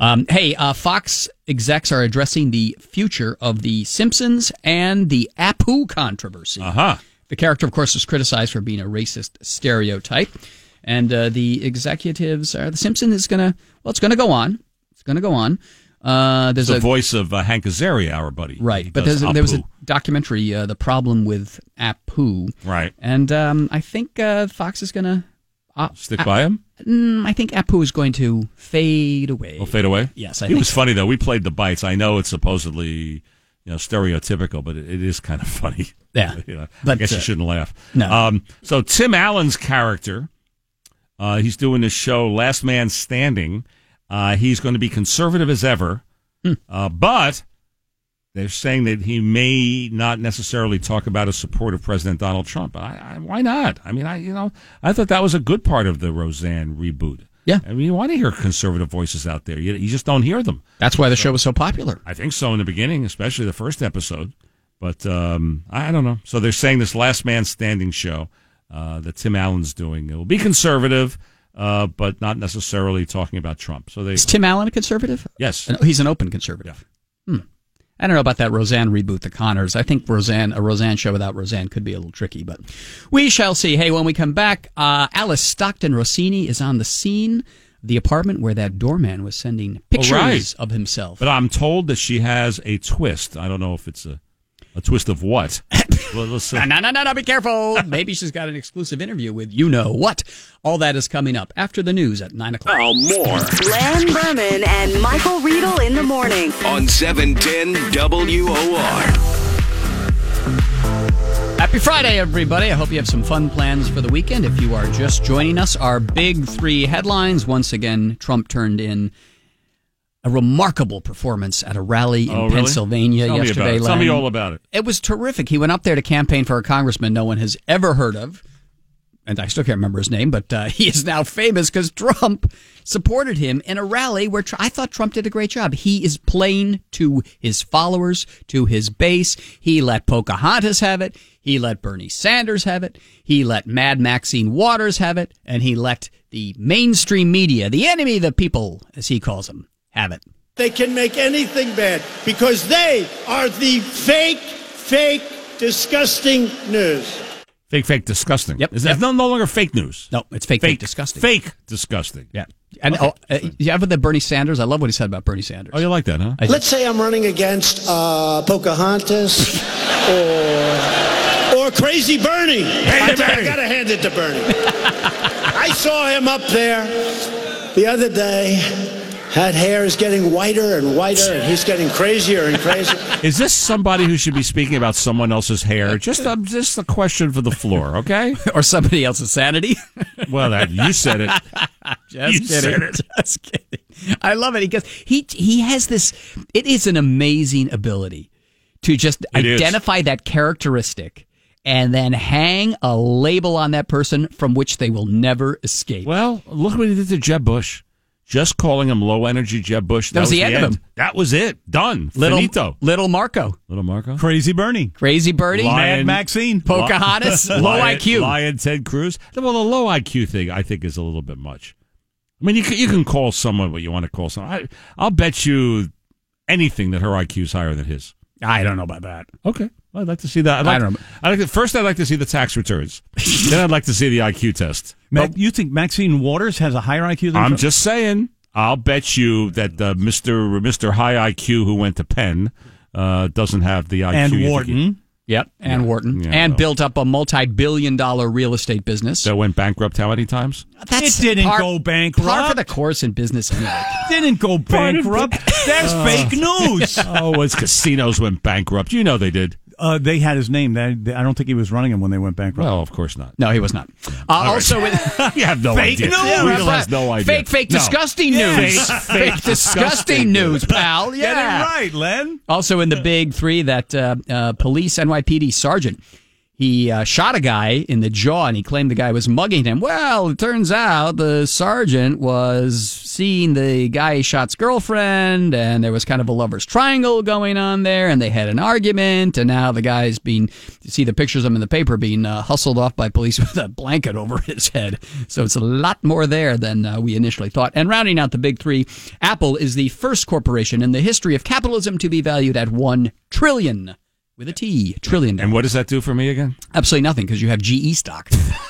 Fox execs are addressing the future of The Simpsons and the Apu controversy. The character, of course, was criticized for being a racist stereotype, and the executives are The Simpsons is going to go on. It's going to go on. There's the voice of Hank Azaria, our buddy. Right, but there was a documentary, The Problem with Apu. Right. And I think Fox is going to... stick by him? I think Apu is going to fade away. Oh, fade away? Yes, He was funny, though. We played the bites. I know it's supposedly stereotypical, but it is kind of funny. Yeah. I guess you shouldn't laugh. No. So Tim Allen's character, he's doing this show, Last Man Standing. He's going to be conservative as ever, but they're saying that he may not necessarily talk about his support of President Donald Trump. Why not? I mean, I thought that was a good part of the Roseanne reboot. Yeah. I mean, you want to hear conservative voices out there. You just don't hear them. That's why the show was so popular. I think so in the beginning, especially the first episode. But I don't know. So they're saying this Last Man Standing show that Tim Allen's doing, it will be conservative, but not necessarily talking about Trump. So Is Tim Allen a conservative? Yes. He's an open conservative. Yeah. I don't know about that Roseanne reboot, The Connors. I think a Roseanne show without Roseanne could be a little tricky, but we shall see. Hey, when we come back, Alice Stockton Rossini is on the scene, the apartment where that doorman was sending pictures of himself. But I'm told that she has a twist. I don't know if it's a twist of what. Well, No, be careful. Maybe she's got an exclusive interview with you-know-what. All that is coming up after the news at 9 o'clock. Oh, more. Len Berman and Michael Riedel in the morning. On 710 WOR. Happy Friday, everybody. I hope you have some fun plans for the weekend. If you are just joining us, our big three headlines. Once again, Trump turned in a remarkable performance at a rally in Pennsylvania yesterday. Tell me all about it. It was terrific. He went up there to campaign for a congressman no one has ever heard of. And I still can't remember his name, but he is now famous because Trump supported him in a rally where I thought Trump did a great job. He is playing to his followers, to his base. He let Pocahontas have it. He let Bernie Sanders have it. He let Mad Maxine Waters have it. And he let the mainstream media, the enemy of the people, as he calls them, have it. They can make anything bad because they are the fake, disgusting news. Fake, disgusting. Yep. Is that no longer fake news? No, it's fake, disgusting. Fake, disgusting. Yeah. And you have with the Bernie Sanders? I love what he said about Bernie Sanders. Oh, you like that, huh? Let's say I'm running against Pocahontas or Crazy Bernie. I got to hand it to Bernie. I saw him up there the other day. That hair is getting whiter and whiter, and he's getting crazier and crazier. Is this somebody who should be speaking about someone else's hair? Just a question for the floor, okay? Or somebody else's sanity? Well, you said it. Just kidding. I love it because he has this. It is an amazing ability to just identify that characteristic and then hang a label on that person from which they will never escape. Well, look what he did to Jeb Bush. Just calling him low energy Jeb Bush. That was the end of him. That was it. Done. Finito. Little Marco. Crazy Bernie. Lion, Mad Maxine. Pocahontas. Low IQ. Lion Ted Cruz. Well, the low IQ thing, I think, is a little bit much. I mean, you can call someone what you want to call someone. I'll bet you anything that her IQ is higher than his. I don't know about that. Okay. Well, I'd like to see that. I don't know. First, I'd like to see the tax returns. Then I'd like to see the IQ test. You think Maxine Waters has a higher IQ than I'm Trump? just saying. I'll bet you that Mr. High IQ who went to Penn doesn't have the IQ. And Wharton. Yep, and Wharton. Yeah, and built up a multi-billion-dollar real estate business. That went bankrupt how many times? It didn't go bankrupt. Par for the course in business anyway. Didn't go bankrupt. That's fake news. Oh, his casinos went bankrupt. You know they did. They had his name. I don't think he was running them when they went bankrupt. Well, of course not. No, he was not. Also, you have no fake idea. News. Riedel has no idea. Fake, disgusting news. Fake, disgusting news, pal. Yeah. Get it right, Len. Also in the big three, that police NYPD sergeant, he shot a guy in the jaw, and he claimed the guy was mugging him. Well, it turns out the sergeant was seeing the guy he shot's girlfriend, and there was kind of a lover's triangle going on there, and they had an argument, and now the guy's you see the pictures of him in the paper being hustled off by police with a blanket over his head. So it's a lot more there than we initially thought. And rounding out the big three, Apple is the first corporation in the history of capitalism to be valued at $1 trillion. With a T, trillion. And what does that do for me again? Absolutely nothing, because you have GE stock.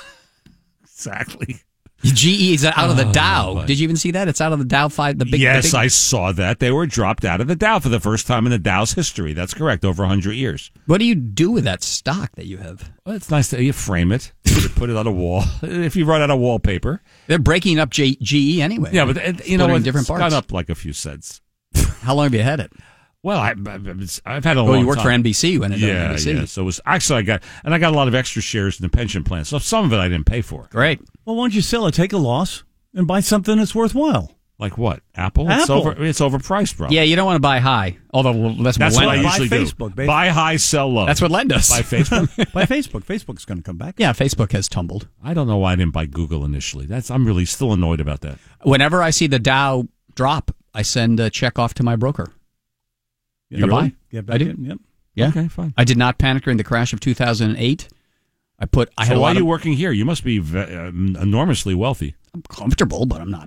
Exactly. GE is out of the Dow. Boy. Did you even see that? It's out of the Dow 5. Yes, I saw that. They were dropped out of the Dow for the first time in the Dow's history. That's correct, over 100 years. What do you do with that stock that you have? Well, it's nice that you frame it. You put it on a wall. If you run out of wallpaper. They're breaking up GE anyway. Yeah, but you know, different parts. Gone up like a few cents. How long have you had it? Well, I've had a long time. You worked for NBC when it was NBC. Yeah. So it was actually I got a lot of extra shares in the pension plan. So some of it I didn't pay for. Great. Well, why don't you sell it, take a loss, and buy something that's worthwhile? Like what? Apple? Apple. It's overpriced, bro. Yeah, you don't want to buy high. Although that's what I Len does. usually Buy do. Facebook, basically. Buy high, sell low. That's what Len does. Buy Facebook. By Facebook. Facebook's going to come back. Yeah, Facebook has tumbled. I don't know why I didn't buy Google initially. I'm really still annoyed about that. Whenever I see the Dow drop, I send a check off to my broker. You buy? Get I back do. in? Yep. Yeah. Okay, fine. I did not panic during the crash of 2008. I had So a why lot are you of, working here? You must be enormously wealthy. I'm comfortable, but I'm not.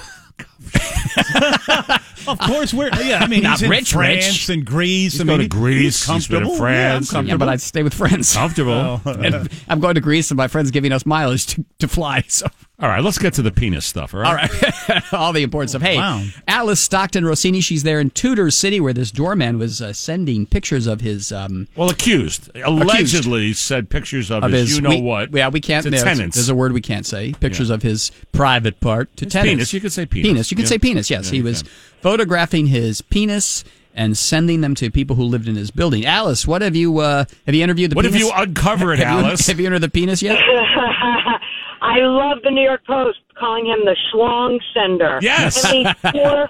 Of course, we're. Yeah, I mean, Not he's in rich, France and Greece. He's I going mean, to Greece. He's comfortable. He's been to France. Yeah, I'm Yeah, but I'd stay with friends. Comfortable. And I'm going to Greece, and my friend's giving us mileage to fly. So, All right, let's get to the penis stuff. All right. all the important stuff. Hey, Wow. Alice Stockton Rossini, she's there in Tudor City, where this doorman was sending pictures of his. Well, allegedly said pictures of his you-know-what. Yeah, we can't. to tenants. There's a word we can't say. Pictures of his private part to His tenants. penis. You could say penis. Penis. You could Yeah. say penis. Yes, Yeah, he you was can. photographing his penis and sending them to people who lived in his building. Alice, what have you interviewed the What penis? have you uncovered, Alice? Have you entered the penis yet? I love the New York Post calling him the schlong sender. Yes. I mean,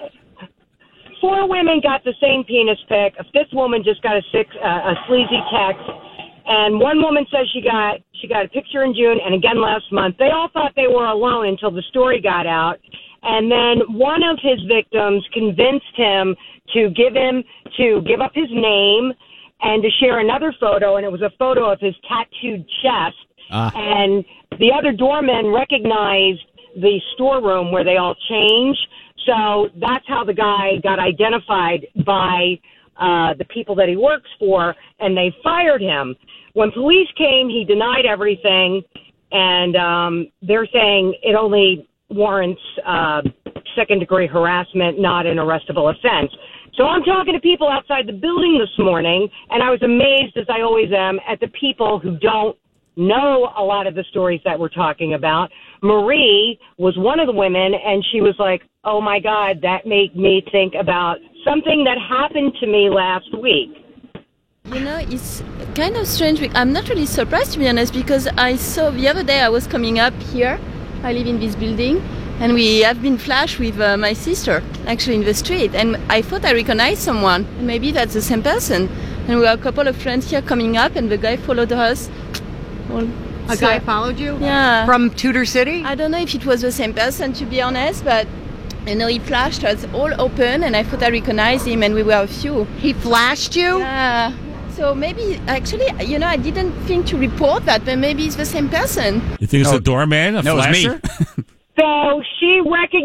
four women got the same penis pic. A fifth woman just got a sleazy text. And one woman says she got a picture in June and again last month. They all thought they were alone until the story got out. And then one of his victims convinced him to give up his name and to share another photo, and it was a photo of his tattooed chest. And the other doorman recognized the storeroom where they all change. So that's how the guy got identified by the people that he works for, and they fired him. When police came, he denied everything, and they're saying it only warrants second-degree harassment, not an arrestable offense. So I'm talking to people outside the building this morning, and I was amazed, as I always am, at the people who don't know a lot of the stories that we're talking about. Marie was one of the women, and she was like, oh, my God, that made me think about something that happened to me last week. You know, it's kind of strange. I'm not really surprised, to be honest, because I saw the other day I was coming up here. I live in this building, and we have been flashed with my sister, actually, in the street. And I thought I recognized someone. Maybe that's the same person. And we were a couple of friends here coming up, and the guy followed us. Well, A guy followed you? Yeah. From Tudor City? I don't know if it was the same person, to be honest, but you know, he flashed us all open, and I thought I recognized him, and we were a few. He flashed you? Yeah. So maybe, actually, you know, I didn't think to report that, but maybe it's the same person. You think it's a doorman, a flasher? So she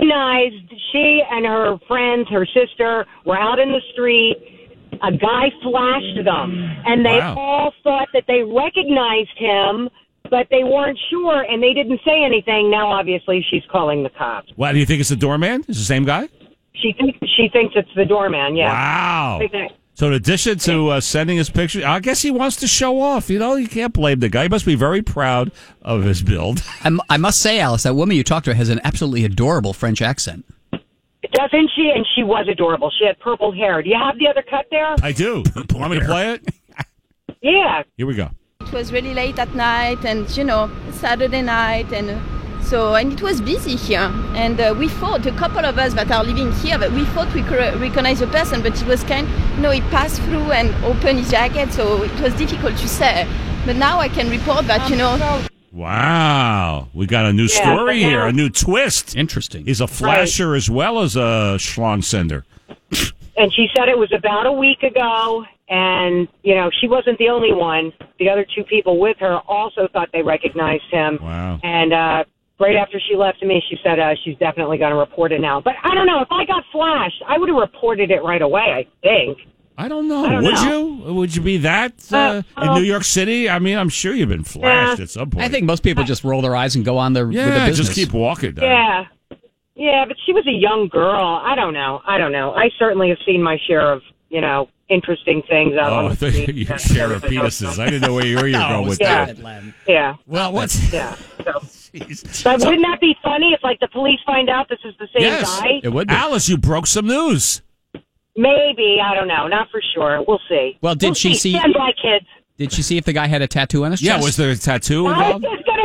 and her friends, her sister, were out in the street. A guy flashed them, and they all thought that they recognized him, but they weren't sure, and they didn't say anything. Now, obviously, she's calling the cops. Why do you think it's the doorman? It's the same guy? She thinks it's the doorman, yeah. Wow. Okay. So in addition to sending his picture, I guess he wants to show off. You know, you can't blame the guy. He must be very proud of his build. I must say, Alice, that woman you talked to has an absolutely adorable French accent. Doesn't she? And she was adorable. She had purple hair. Do you have the other cut there? I do. Want me to play it? Yeah. Here we go. It was really late at night, and, you know, Saturday night, and it was busy here. And we thought, a couple of us that are living here, but we thought we could recognize the person, but it was he passed through and opened his jacket, so it was difficult to say. But now I can report that, you know. Wow. We got a new story here, a new twist. Interesting. He's a flasher as well as a schlong sender. And she said it was about a week ago, and, you know, she wasn't the only one. The other two people with her also thought they recognized him. Wow. And right after she left me, she said she's definitely going to report it now. But I don't know. If I got flashed, I would have reported it right away, I think. I don't know. Would you? Would you be that in New York City? I mean, I'm sure you've been flashed at some point. I think most people just roll their eyes and go on with the business. Just keep walking. Yeah, but she was a young girl. I don't know. I certainly have seen my share of, you know, interesting things out on the street. Your share of penises. I didn't know where you were going with that. Yeah. Well, what's... Yeah. But wouldn't that be funny if, like, the police find out this is the same guy? It would be. Alice, you broke some news. Maybe. I don't know. Not for sure. We'll see. Well, did she see... Stand by, kids. Did she see if the guy had a tattoo on his chest? Yeah, was there a tattoo I was involved? just going to say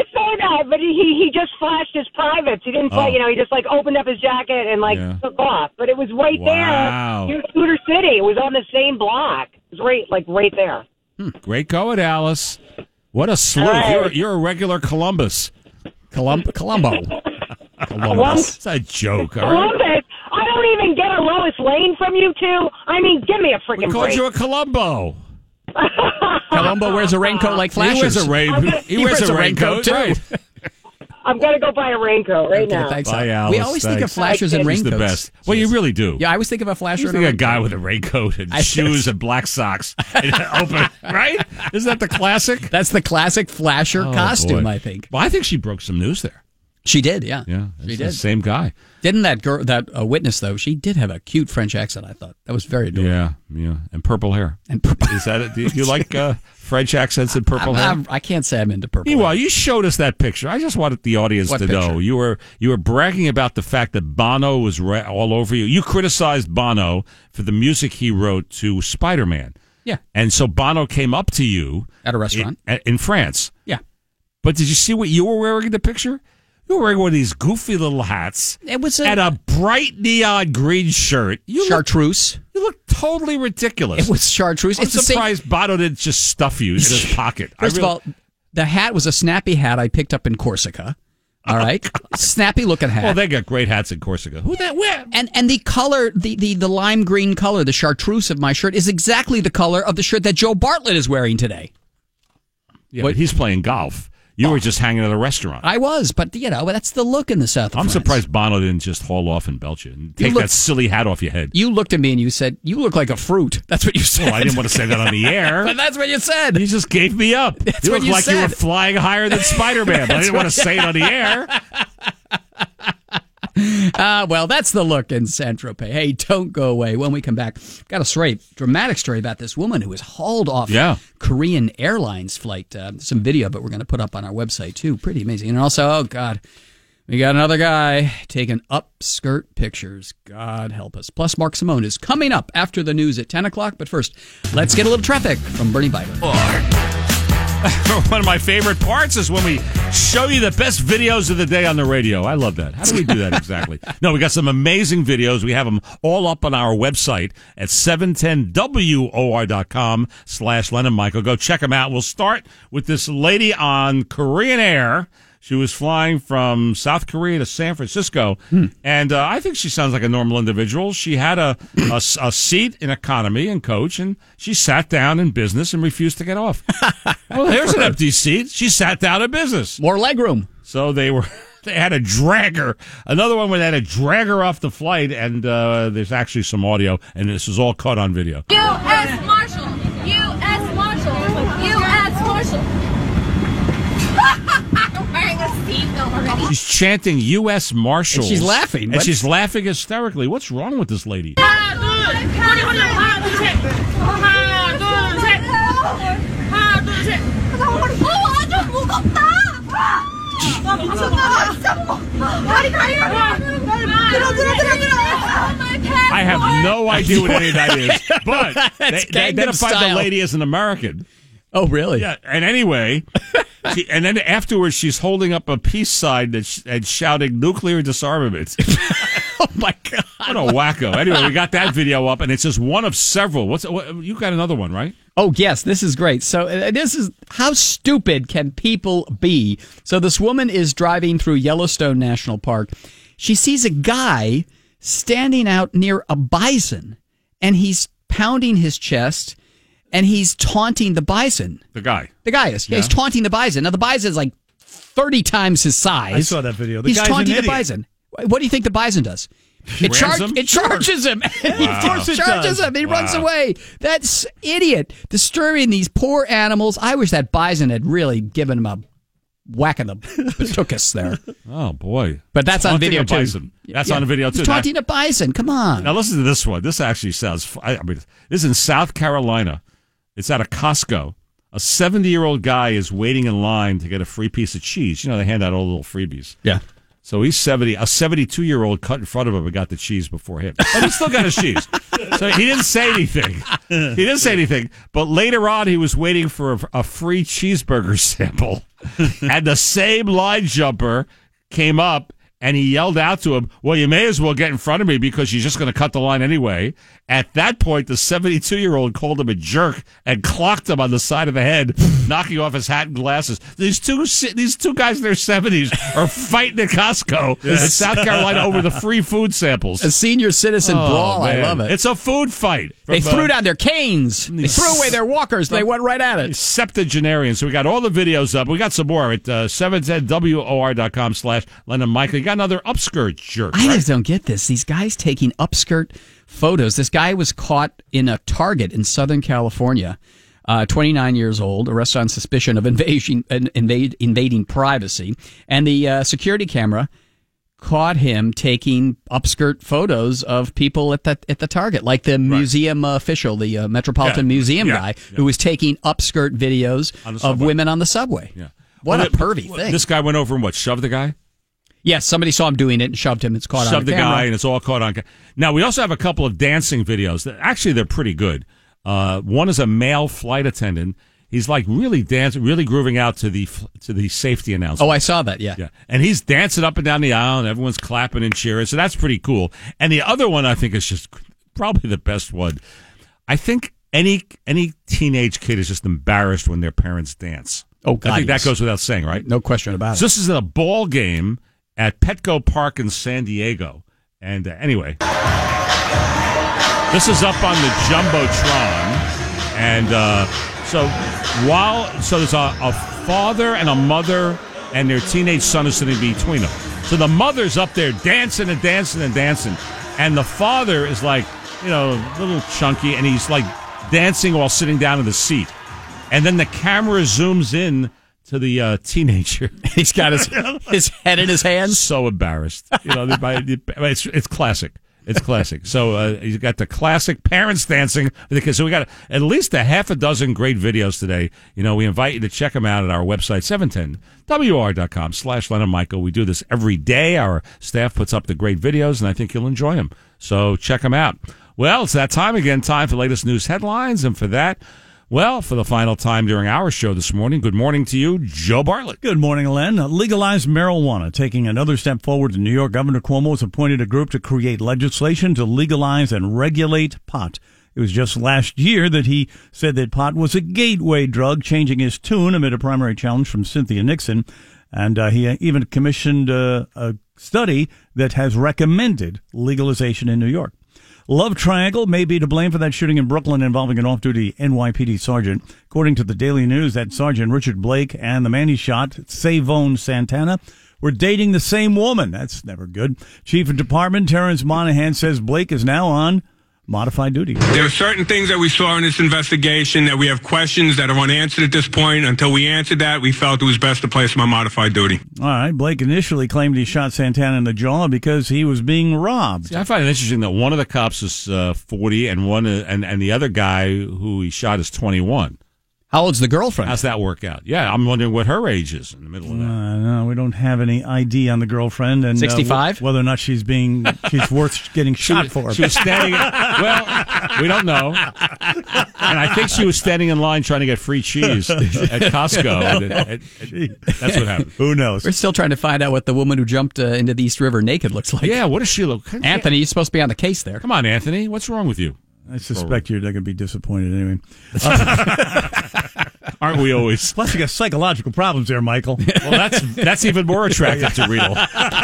that, but he just flashed his privates. He didn't play, he just like opened up his jacket and took off. But it was right there near Scooter City. It was on the same block. It was right there. Great going, Alice. What a sleuth. Right. You're a regular Columbus. Columbo. It's a joke, all right? Columbus? I don't even get a Lois Lane from you two. I mean, give me a freaking We called break. you a Columbo. Columbo wears a raincoat like Flashes. He wears a raincoat, too. right. I'm going to go buy a raincoat right now. Thanks. Bye, Alice. We always think of Thanks. Flashers and He's raincoats. the best. Well, you really do. Yeah, I always think of a Flasher You and a think a raincoat. guy with a raincoat and shoes and black socks. Open, right? Isn't that the classic? That's the classic Flasher costume, boy. I think. Well, I think she broke some news there. She did, yeah. Yeah, She it's did. the same guy. Didn't that girl, that witness, though, she did have a cute French accent, I thought. That was very adorable. Yeah, and purple hair. And purple. Is that it? Do you like French accents and purple hair? I can't say I'm into purple. Meanwhile, you showed us that picture. I just wanted the audience What to picture? know you were bragging about the fact that Bono was all over you. You criticized Bono for the music he wrote to Spider-Man. Yeah. And so Bono came up to you At a restaurant. in France. Yeah. But did you see what you were wearing in the picture? You were wearing one of these goofy little hats. It was and a bright neon green shirt. Chartreuse. You look totally ridiculous. It was chartreuse. I'm It's the same- surprised Bono didn't just stuff you in his pocket. First of all, the hat was a snappy hat I picked up in Corsica. All right, snappy looking hat. Well, they got great hats in Corsica. Who that? Where? And the color, the lime green color, the chartreuse of my shirt is exactly the color of the shirt that Joe Bartlett is wearing today. Yeah, but he's playing golf. You were just hanging at a restaurant. I was, but that's the look in the south of I'm France. surprised Bono didn't just haul off and belch you and take that silly hat off your head. You looked at me and you said, "You look like a fruit." That's what you said. Well, I didn't want to say that on the air. But that's what you said. You just gave me up. That's you what look you like you were said. flying higher than Spider-Man, but I didn't want to say it on the air. Well, that's the look in Saint-Tropez. Hey, don't go away. When we come back, got a dramatic story about this woman who was hauled off Korean Airlines flight. Some video, but we're going to put up on our website, too. Pretty amazing. And also, oh, God, we got another guy taking upskirt pictures. God help us. Plus, Mark Simone is coming up after the news at 10 o'clock. But first, let's get a little traffic from Bernie Beider. One of my favorite parts is when we show you the best videos of the day on the radio. I love that. How do we do that exactly? No, we got some amazing videos. We have them all up on our website at 710WOR.com/Len and Michael. Go check them out. We'll start with this lady on Korean Air. She was flying from South Korea to San Francisco, and I think she sounds like a normal individual. She had a seat in economy and coach, and she sat down in business and refused to get off. Well, here's an empty seat. She sat down in business. More legroom. So they had to drag her. Another one where they had to drag her off the flight, and there's actually some audio, and this is all caught on video. U.S. Marshal! U.S. Marshal! U.S. Marshal! I'm wearing a seatbelt already. She's chanting U.S. Marshals. And she's laughing. And she's laughing hysterically. What's wrong with this lady? I have no idea what any of that is, but they identified the lady as an American. Oh, really? Yeah, and anyway, and then afterwards she's holding up a peace sign and shouting nuclear disarmament. Oh, my God. What a wacko. Anyway, we got that video up, and it's just one of several. You got another one, right? Oh, yes, this is great. So this is, how stupid can people be? So this woman is driving through Yellowstone National Park. She sees a guy standing out near a bison, and he's pounding his chest, and he's taunting the bison. The guy. The guy is. Yeah, he's taunting the bison. Now, the bison is like 30 times his size. I saw that video. He's taunting the bison. What do you think the bison does? It charges him. Wow. Of course it charges him. He runs away. That's idiot. Disturbing these poor animals. I wish that bison had really given him a whack in the batucus there. Oh, boy. But that's on Taunting video, a too. bison. That's on the video, too. He's taunting a bison. Come on. Now, listen to this one. This actually sounds... this is in South Carolina. It's at a Costco. A 70-year-old guy is waiting in line to get a free piece of cheese. You know, they hand out all the little freebies. Yeah. So he's 70. A 72-year-old cut in front of him and got the cheese before him. But he still got his cheese. So he didn't say anything. He didn't say anything. But later on, he was waiting for a free cheeseburger sample. And the same line jumper came up and he yelled out to him, well, you may as well get in front of me because you're just going to cut the line anyway. At that point, the 72-year-old called him a jerk and clocked him on the side of the head, knocking off his hat and glasses. These two guys in their 70s are fighting at Costco in South Carolina over the free food samples. A senior citizen brawl. Man. I love it. It's a food fight. They threw down their canes. They threw away their walkers. They went right at it. Septuagenarians. So we got all the videos up. We got some more at 710WOR.com/Len and Michael. You got another upskirt jerk. I just don't get this. These guys taking upskirt photos. This guy was caught in a Target in Southern California, 29 years old, arrested on suspicion of invading privacy. And the security camera caught him taking upskirt photos of people at the Target, like the museum official, the Metropolitan Museum guy, who was taking upskirt videos of women on the subway. Yeah. What a pervy thing. This guy went over and shoved the guy? Yes, somebody saw him doing it and shoved him. It's caught on camera. Shoved the guy, and it's all caught on camera. Now, we also have a couple of dancing videos. Actually, they're pretty good. One is a male flight attendant. He's like really dancing, really grooving out to the safety announcement. Oh, I saw that, yeah. And he's dancing up and down the aisle, and everyone's clapping and cheering. So that's pretty cool. And the other one I think is just probably the best one. I think any teenage kid is just embarrassed when their parents dance. Oh, God, I think that goes without saying, right? No question about it. So this is a ball game at Petco Park in San Diego. And anyway, this is up on the Jumbotron. And so there's a father and a mother, and their teenage son is sitting between them. So the mother's up there dancing and dancing and dancing. And the father is like, a little chunky, and he's like dancing while sitting down in the seat. And then the camera zooms in to the teenager. He's got his head in his hands. So embarrassed. It's classic. It's classic. So you got the classic parents dancing with the kids. So we got at least a half a dozen great videos today. We invite you to check them out at our website, 710WR.com/Len and Michael. We do this every day. Our staff puts up the great videos, and I think you'll enjoy them. So check them out. Well, it's that time again. Time for the latest news headlines. And for that, for the final time during our show this morning, good morning to you, Joe Bartlett. Good morning, Len. Legalized marijuana. Taking another step forward in New York, Governor Cuomo has appointed a group to create legislation to legalize and regulate pot. It was just last year that he said that pot was a gateway drug, changing his tune amid a primary challenge from Cynthia Nixon. And he even commissioned a study that has recommended legalization in New York. Love triangle may be to blame for that shooting in Brooklyn involving an off-duty NYPD sergeant. According to the Daily News, that Sergeant Richard Blake and the man he shot, Savone Santana, were dating the same woman. That's never good. Chief of Department Terrence Monahan says Blake is now on modified duty. There are certain things that we saw in this investigation that we have questions that are unanswered at this point. Until we answered that, we felt it was best to place him on modified duty. All right. Blake initially claimed he shot Santana in the jaw because he was being robbed. See, I find it interesting that one of the cops is 40 and and the other guy who he shot is 21. How old's the girlfriend? How's that work out? Yeah, I'm wondering what her age is in the middle of that. No, we don't have any ID on the girlfriend. And 65? Whether or not she's worth getting shot for. She was standing. We don't know. And I think she was standing in line trying to get free cheese at Costco. That's what happened. Who knows? We're still trying to find out what the woman who jumped into the East River naked looks like. Yeah, what does she look? Anthony, you're supposed to be on the case there. Come on, Anthony. What's wrong with you? I suspect you're going to be disappointed anyway. Aren't we always? Plus, you got psychological problems there, Michael. Well, that's even more attractive to Riedel.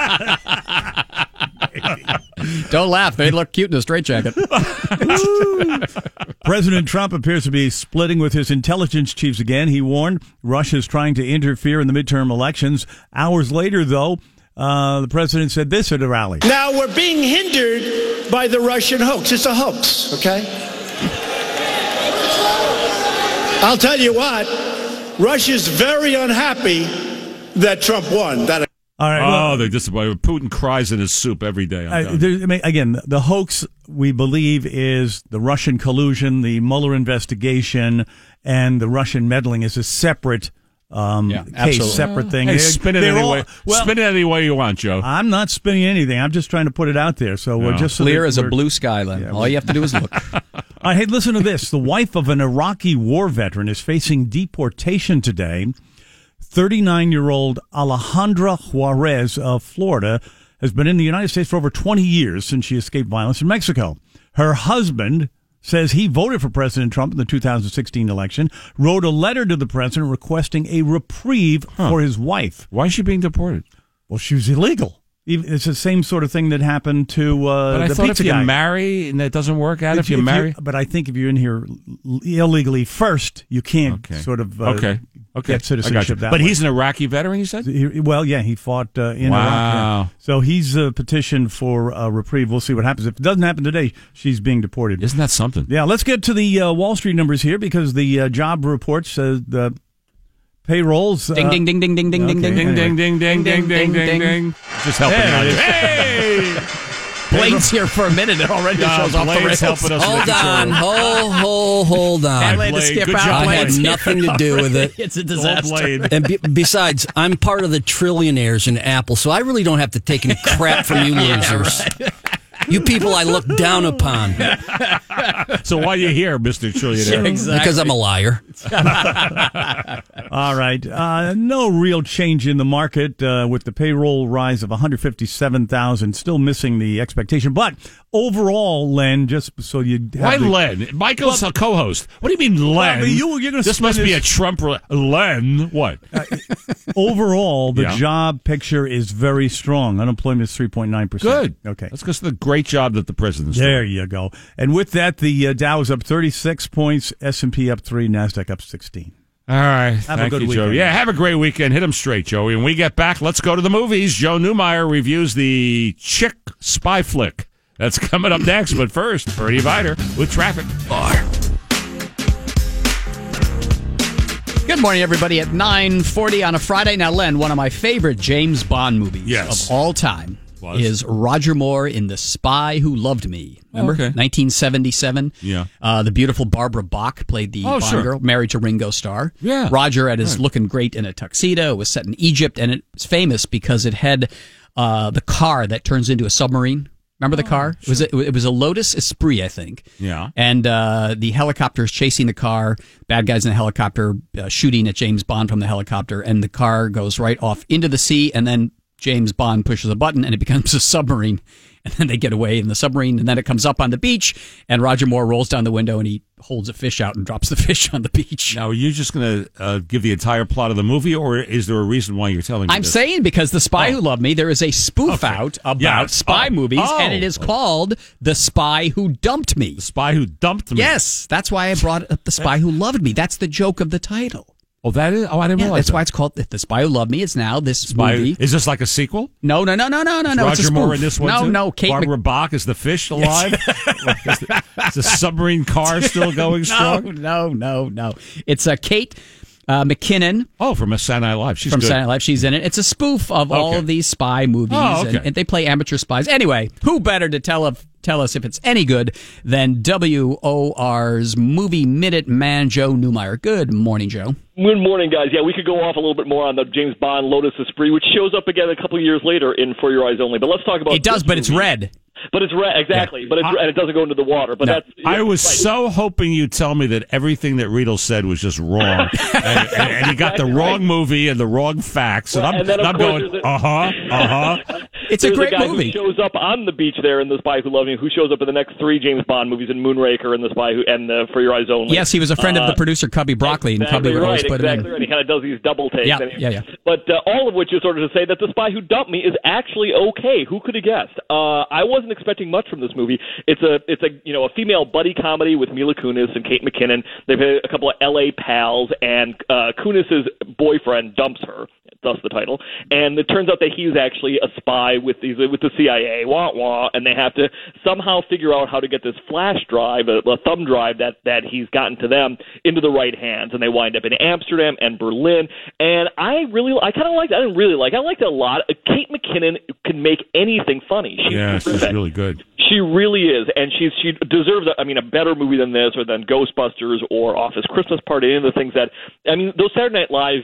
Don't laugh. They look cute in a straitjacket. President Trump appears to be splitting with his intelligence chiefs again. He warned Russia's trying to interfere in the midterm elections. Hours later, though, the president said this at a rally. Now we're being hindered by the Russian hoax. It's a hoax, okay? I'll tell you what, Russia's very unhappy that Trump won. All right. They're disappointed. Putin cries in his soup every day. Again, the hoax, we believe, is the Russian collusion, the Mueller investigation, and the Russian meddling is a separate case, separate thing. Hey, spin it any way you want, Joe. I'm not spinning anything. I'm just trying to put it out there. So we're just clear as a blue sky, Len. All you have to do is look. All right, hey, listen to this. The wife of an Iraqi war veteran is facing deportation today. 39-year-old Alejandra Juarez of Florida has been in the United States for over 20 years since she escaped violence in Mexico. Her husband says he voted for President Trump in the 2016 election, wrote a letter to the president requesting a reprieve for his wife. Why is she being deported? Well, she was illegal. It's the same sort of thing that happened to but I the thought pizza if you guy. marry and that doesn't work out, if you marry. But I think if you're in here illegally first, you can't sort of get citizenship that But way. he's an Iraqi veteran, you said? He fought in Iraq. Wow. Yeah. So he's petitioned for a reprieve. We'll see what happens. If it doesn't happen today, she's being deported. Isn't that something? Yeah, let's get to the Wall Street numbers here because the job report says the payrolls. Ding, ding, ding, ding, ding, ding, ding, ding, Ding, ding, ding, ding, ding, ding, ding, ding. Just helping out. Hey! Blaine's here for a minute. It already shows off the Blaine's rails. helping us with Hold the on. control. Hold on. I had to skip Good out. job, I Blaine. had nothing to do with it. It's a disaster. And besides, I'm part of the trillionaires in Apple, so I really don't have to take any crap from you losers. You people I look down upon. So why are you here, Mr. Trillionaire? Exactly. Because I'm a liar. All right. No real change in the market with the payroll rise of 157,000, still missing the expectation. But overall, Len, just so you have Why Len? Michael's a co-host. What do you mean, Len? I mean, you're gonna this must be a Trump. Len, what? Overall, the job picture is very strong. Unemployment is 3.9%. Good. Okay. That's because of the great job that the president's doing. There you go. And with that, the Dow is up 36 points, S&P up 3, NASDAQ up 16. All right. Have a Thank good you, weekend. Joey. Yeah, have a great weekend. Hit them straight, Joey. When we get back, let's go to the movies. Joe Newmeyer reviews the Chick spy flick. That's coming up next. But first, Bernie Vider with traffic. Good morning, everybody. At 9:40 on a Friday. Now, Len, one of my favorite James Bond movies of all time is Roger Moore in The Spy Who Loved Me. Remember? 1977. Yeah. The beautiful Barbara Bach played the Bond girl, married to Ringo Starr. Yeah. Roger at his looking great in a tuxedo. It was set in Egypt, and it's famous because it had the car that turns into a submarine. Remember the car? Sure. It was a Lotus Esprit, I think. Yeah. And the helicopter is chasing the car. Bad guys in the helicopter shooting at James Bond from the helicopter, and the car goes right off into the sea, and then James Bond pushes a button, and it becomes a submarine. And then they get away in the submarine, and then it comes up on the beach, and Roger Moore rolls down the window, and he holds a fish out and drops the fish on the beach. Now, are you just going to give the entire plot of the movie, or is there a reason why you're telling me I'm this? saying because The Spy Who Loved Me, there is a spoof out about spy movies, and it is called The Spy Who Dumped Me. The Spy Who Dumped Me. Yes, that's why I brought up The Spy Who Loved Me. That's the joke of the title. Oh, that is? Oh, I didn't realize that's why it's called The Spy Who Loved Me. It's now this movie. Is this like a sequel? No. Is It's a Roger spoof. Moore in this one too? No. Kate Barbara Bach is the fish alive? Is the submarine car still going strong? No. It's Kate McKinnon. Oh, from Saturday Night Live. She's from good. Saturday Night Live. She's in it. It's a spoof of all of these spy movies, and they play amateur spies. Anyway, who better to tell us if it's any good than WOR's Movie Minute man, Joe Newmeyer. Good morning, Joe. Good morning, guys. Yeah, we could go off a little bit more on the James Bond Lotus Esprit, which shows up again a couple of years later in For Your Eyes Only. But let's talk about it. Does, but it's red. But it's red, exactly. But and it doesn't go into the water. But that's. I was so hoping you'd tell me that everything that Riedel said was just wrong, and he got the wrong movie and the wrong facts. And I'm going, It's a great guy movie. Who shows up on the beach there in The Spy Who Loved Me, who shows up in the next 3 James Bond movies in Moonraker and The Spy Who and For Your Eyes Only. Yes, he was a friend of the producer Cubby Broccoli, and Cubby would always put him in. And he kind of does these double takes. Yeah. But all of which is sort of to say that The Spy Who Dumped Me is actually okay. Who could have guessed? I wasn't expecting much from this movie. It's a a female buddy comedy with Mila Kunis and Kate McKinnon. They've had a couple of L.A. pals, and Kunis's boyfriend dumps her. Thus the title. And it turns out that he's actually a spy with the CIA, and they have to somehow figure out how to get this flash drive, a thumb drive that he's gotten to them, into the right hands. And they wind up in Amsterdam and Berlin. And I kind of liked it. I didn't really like it. I liked it a lot. Kate McKinnon can make anything funny. She's really good. She really is, and she deserves, a better movie than this, or than Ghostbusters, or Office Christmas Party, any of the things that, those Saturday Night Live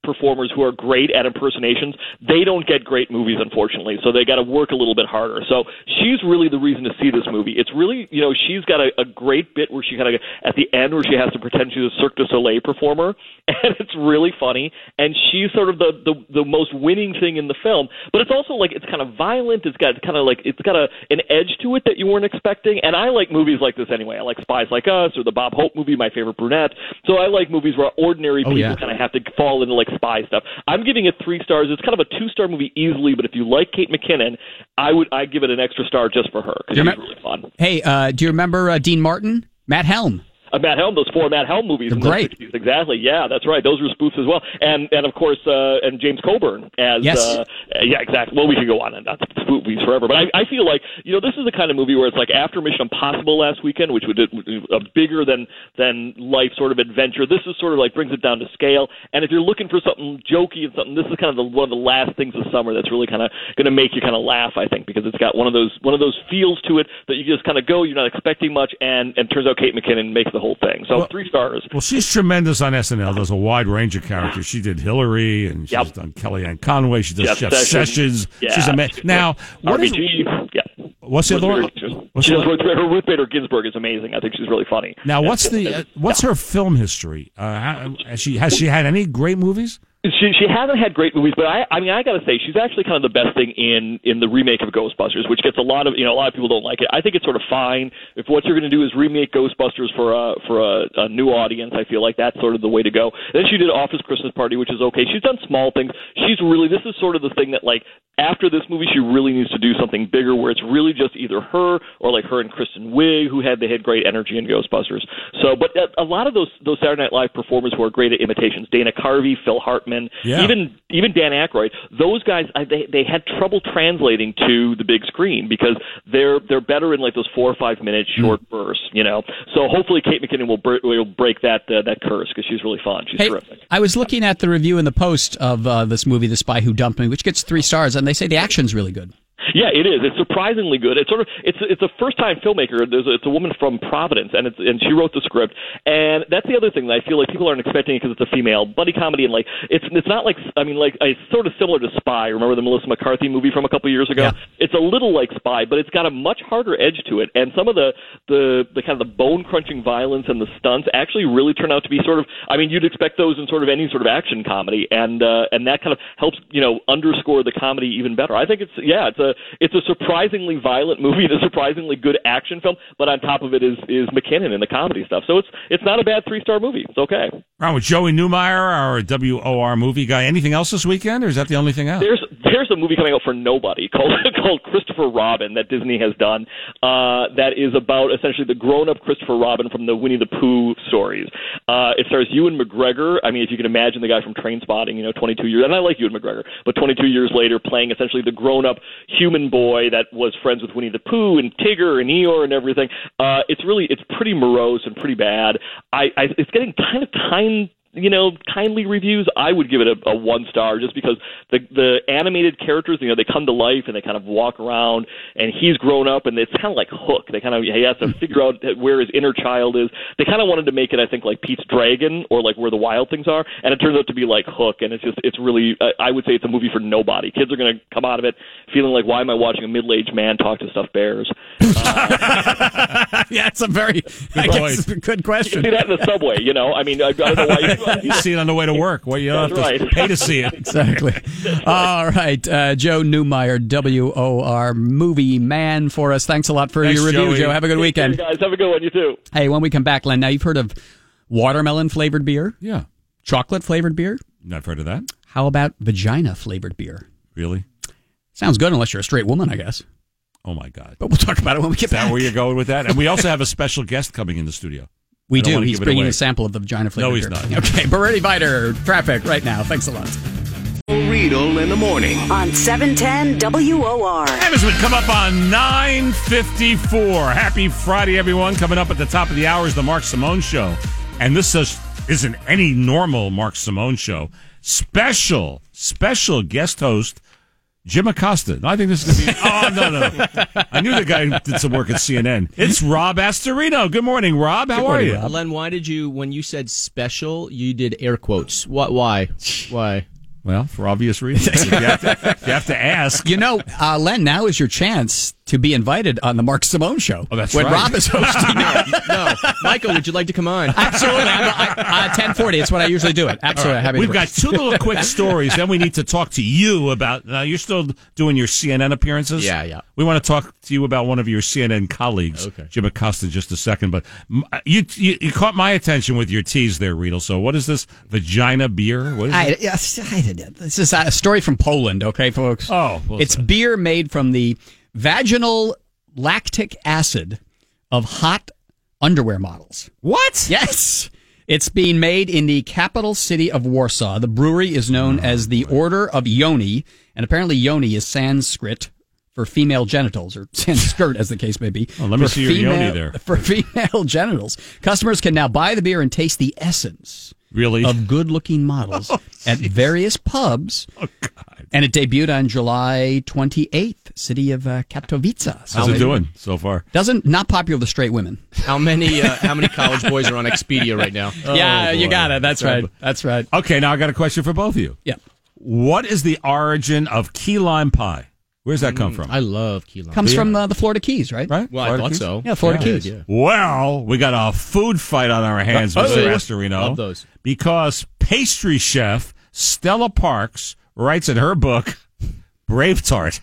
performers who are great at impersonations, they don't get great movies, unfortunately. So they got to work a little bit harder. So she's really the reason to see this movie. It's really, she's got a great bit where she kind of, at the end, where she has to pretend she's a Cirque du Soleil performer, and it's really funny. And she's sort of the most winning thing in the film. But it's also like, it's kind of violent. It's got kind of like, it's got an edge to it that you weren't expecting. And I like movies like this anyway. I like Spies Like Us or the Bob Hope movie, My Favorite Brunette. So I like movies where ordinary people kind of have to fall into like spy stuff. I'm giving it 3 stars. It's kind of a 2-star movie easily, but if you like Kate McKinnon, I'd give it an extra star just for her because she's really fun. Hey, do you remember Dean Martin? Matt Helm. Matt Helm, those 4 Matt Helm movies. They're great. The 60s, exactly. Yeah, that's right. Those were spoofs as well. And of course, and James Coburn as... Yes. Yeah, exactly. Well, we could go on and not spoof movies forever. But I feel like, this is the kind of movie where it's like after Mission Impossible last weekend, which was a bigger than life sort of adventure, this is sort of like brings it down to scale. And if you're looking for something jokey and something, this is kind of one of the last things of summer that's really kind of going to make you kind of laugh, I think, because it's got one of those feels to it that you just kind of go, you're not expecting much, and turns out Kate McKinnon makes the whole thing. So 3 stars. Well, she's tremendous on SNL. Does a wide range of characters. She did Hillary, and she's done Kellyanne Conway. She does Jeff Sessions. Yeah. She's amazing. Now, RBG. What's the other one? Her Ruth Bader Ginsburg is amazing. I think she's really funny. Now, what's her film history? Has she had any great movies? She hasn't had great movies, but I got to say she's actually kind of the best thing in the remake of Ghostbusters, which gets a lot of people don't like it. I think it's sort of fine if what you're going to do is remake Ghostbusters for a new audience. I feel like that's sort of the way to go. Then she did Office Christmas Party, which is okay. She's done small things. This is sort of the thing that like after this movie she really needs to do something bigger where it's really just either her or like her and Kristen Wiig they had great energy in Ghostbusters. So, but a lot of those Saturday Night Live performers who are great at imitations, Dana Carvey, Phil Hartman. Even Dan Aykroyd, those guys they had trouble translating to the big screen because they're better in like those 4 or 5 minute short bursts, So hopefully Kate McKinnon will break that curse because she's really fun. She's terrific. I was looking at the review in the Post of this movie, The Spy Who Dumped Me, which gets 3 stars, and they say the action's really good. Yeah, it is. It's surprisingly good. It's a first-time filmmaker. It's a woman from Providence, and she wrote the script. And that's the other thing that I feel like people aren't expecting it because it's a female buddy comedy, and like it's not like it's sort of similar to Spy. Remember the Melissa McCarthy movie from a couple of years ago? Yeah. It's a little like Spy, but it's got a much harder edge to it. And some of the kind of the bone-crunching violence and the stunts actually really turn out to be sort of. You'd expect those in sort of any sort of action comedy, and that kind of helps underscore the comedy even better. I think it's a surprisingly violent movie and a surprisingly good action film, but on top of it is McKinnon and the comedy stuff. So it's not a bad 3-star movie. It's okay. Right, with Joey Newmeyer, our WOR movie guy. Anything else this weekend, or is that the only thing out? There's a movie coming out for nobody called Christopher Robin that Disney has done that is about essentially the grown-up Christopher Robin from the Winnie the Pooh stories. It stars Ewan McGregor. If you can imagine the guy from Trainspotting, 22 years, and I like Ewan McGregor, but 22 years later playing essentially the grown-up human boy that was friends with Winnie the Pooh and Tigger and Eeyore and everything. It's pretty morose and pretty bad. It's getting kind of kindly reviews. I would give it a 1 star just because the animated characters, they come to life and they kind of walk around, and he's grown up, and it's kind of like Hook. He has to figure out where his inner child is. They kind of wanted to make it, I think, like Pete's Dragon or like Where the Wild Things Are, and it turns out to be like Hook, and it's really, I would say it's a movie for nobody. Kids are going to come out of it feeling like, why am I watching a middle-aged man talk to stuffed bears? Yeah, it's a very good question. You see that in the subway, I don't know why you see it on the way to work. Well, you don't have to pay to see it. Exactly. All right. Joe Newmeyer, WOR movie man for us. Thanks a lot for your review, Joey. Joe. Have a good weekend. Guys, have a good one. You too. Hey, when we come back, Len, now you've heard of watermelon-flavored beer? Yeah. Chocolate-flavored beer? I've heard of that. How about vagina-flavored beer? Really? Sounds good unless you're a straight woman, I guess. Oh, my God. But we'll talk about it when we get back. Is that where you're going with that? And we also have a special guest coming in the studio. We do. He's bringing a sample of the vagina flavor. No, he's beer. not. Okay, Berardi Viter, traffic right now. Thanks a lot. Riedel in the morning on 710 WOR. As we come up on 9:54. Happy Friday, everyone. Coming up at the top of the hour is the Mark Simone Show. And this isn't any normal Mark Simone Show. Special guest host, Jim Acosta. No, I think this is going to be... Oh, no. I knew the guy who did some work at CNN. It's Rob Astorino. Good morning, Rob. How are you? Len, why did you, when you said special, you did air quotes? What? Why? Well, for obvious reasons. you have to ask. You know, Len, now is your chance to be invited on the Mark Simone show. Oh, that's when right. Rob is hosting. No. Michael, would you like to come on? Absolutely. 10:40. It's what I usually do it. Absolutely. Right. We've got two little quick stories. Then we need to talk to you about. You're still doing your CNN appearances. Yeah. We want to talk to you about one of your CNN colleagues, Jim Acosta, in just a second. But you caught my attention with your tease there, Riedel. So what is this vagina beer? What is it? This is a story from Poland. Okay, folks. Oh, it's beer made from the vaginal lactic acid of hot underwear models. What? Yes. It's being made in the capital city of Warsaw. The brewery is known as the Order of Yoni, and apparently Yoni is Sanskrit for female genitals, or Sanskrit as the case may be. Oh, let me see your yoni there. For female genitals. Customers can now buy the beer and taste the essence of good-looking models at various pubs. Oh, God. And it debuted on July 28th, city of Katowice. How's it doing so far? Not popular with straight women. How many college boys are on Expedia right now? You got it. That's right. That's right. Okay, now I got a question for both of you. Yeah. What is the origin of key lime pie? Where's that come from? I love key lime. Comes from the Florida Keys, right? Right? Well, Florida I thought Keys? so. Yeah, Florida Keys. Yeah. Well, we got a food fight on our hands, Mr. Astorino. Love those. Because pastry chef Stella Parks writes in her book, Brave Tart.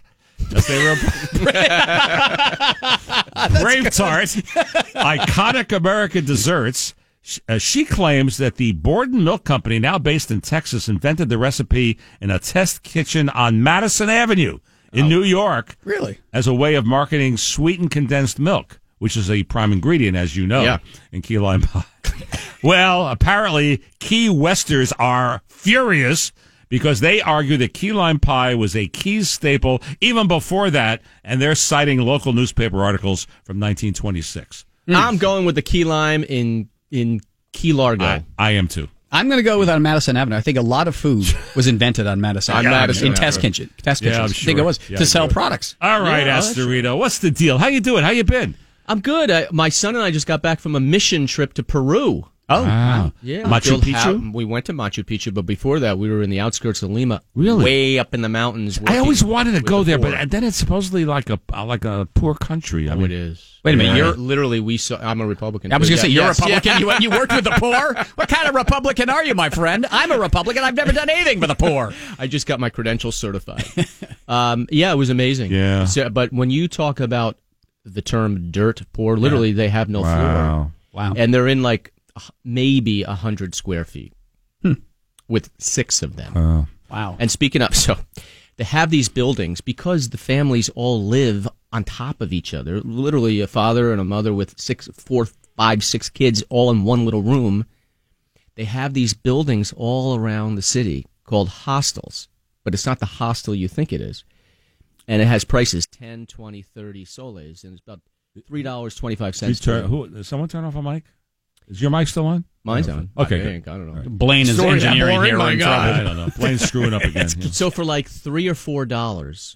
Brave Tart, iconic American desserts. She claims that the Borden Milk Company, now based in Texas, invented the recipe in a test kitchen on Madison Avenue in New York. Really? As a way of marketing sweetened condensed milk, which is a prime ingredient, as you know, in key lime pie. Well, apparently, Key Westers are furious because they argue that key lime pie was a Keys staple even before that, and they're citing local newspaper articles from 1926. I'm going with the key lime in Key Largo. I am too. I'm going to go with on Madison Avenue. I think a lot of food was invented on Madison Avenue. In test kitchens. I'm sure. I think it was to sell products. All right, Astorino, what's the deal? How you doing? How you been? I'm good. My son and I just got back from a mission trip to Peru. Oh, wow. Yeah. Machu Picchu? We went to Machu Picchu, but before that, we were in the outskirts of Lima. Really? Way up in the mountains. I always wanted to go there, but then it's supposedly like a poor country. I mean, it is. Wait a minute, you're literally I'm a Republican. I was going to say you're a Republican. Yeah. You worked with the poor. What kind of Republican are you, my friend? I'm a Republican. I've never done anything for the poor. I just got my credentials certified. It was amazing. Yeah. So, but when you talk about the term dirt poor, literally they have no floor. Wow. And they're in like maybe 100 square feet with 6 of them. Wow. And speaking of, so they have these buildings because the families all live on top of each other. Literally a father and a mother with 4, 5, 6 kids all in one little room. They have these buildings all around the city called hostels, but it's not the hostel you think it is. And it has prices 10, 20, 30 soles, and it's about $3.25. Someone turn off a mic? Is your mic still on? Mine's on. Okay, I don't know. Blaine is engineering here. My God. I don't know. Blaine's screwing up again. Yeah. So for like $3 or $4,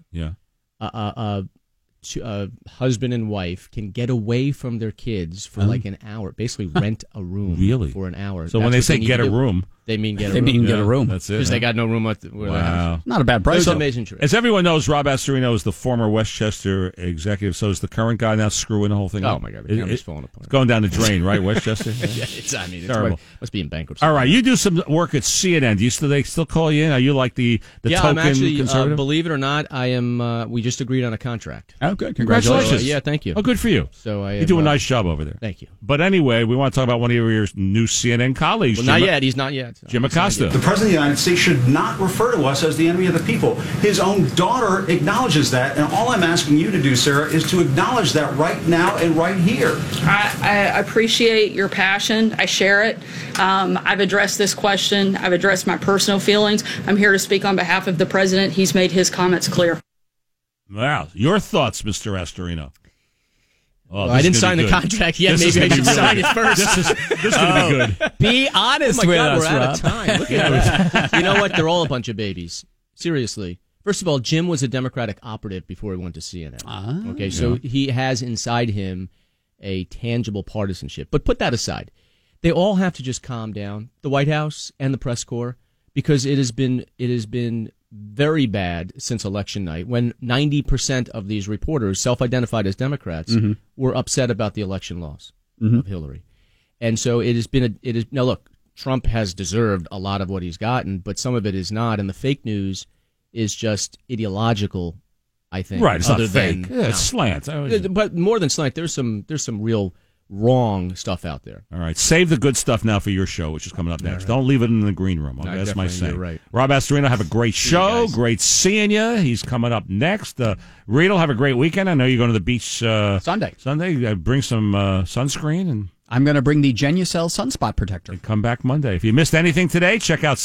husband and wife can get away from their kids for like an hour. Basically, rent a room for an hour. So when they say get a room, they mean get a room. They mean get a room. That's it. Because they got no room where they have. Not a bad price. It's an amazing trip. As everyone knows, Rob Astorino is the former Westchester executive. So is the current guy now screwing the whole thing up? Oh my God, the camera's falling apart. It's going down the drain, right, Westchester? It's terrible. Must be in bankruptcy. All right, you do some work at CNN. They still call you in? Are you like the token I'm actually, conservative? believe it or not, I am. We just agreed on a contract. Oh, good. Congratulations. Yeah, thank you. Oh, good for you. So you do a nice job over there. Thank you. But anyway, we want to talk about one of your new CNN colleagues. Well, not yet. He's not yet. Jim Acosta. The President of the United States should not refer to us as the enemy of the people. His own daughter acknowledges that, and all I'm asking you to do, Sarah, is to acknowledge that right now and right here. I appreciate your passion. I share it. I've addressed this question. I've addressed my personal feelings. I'm here to speak on behalf of the President. He's made his comments clear. Wow. Your thoughts, Mr. Astorino? Oh, I didn't sign the contract yet. Maybe I should sign it first. This is going to be good. Be honest with us, we're out Rob. of time. Look at it. You know what? They're all a bunch of babies. Seriously. First of all, Jim was a Democratic operative before he went to CNN. Okay, so he has inside him a tangible partisanship. But put that aside. They all have to just calm down, the White House and the press corps, because it has been very bad since election night when 90% of these reporters, self-identified as Democrats, were upset about the election loss of Hillary. And so now look, Trump has deserved a lot of what he's gotten, but some of it is not, and the fake news is just ideological, I think. Right, it's not fake. It's slant. But more than slant, there's some real wrong stuff out there. All right, save the good stuff now for your show, which is coming up next. Don't leave it in the green room. Okay? That's my saying. Right. Rob Astorino, have a great show. Great seeing you. He's coming up next. Riedel, have a great weekend. I know you're going to the beach Sunday. Bring some sunscreen and. I'm going to bring the Genucel Sunspot Protector. And come back Monday. If you missed anything today, check out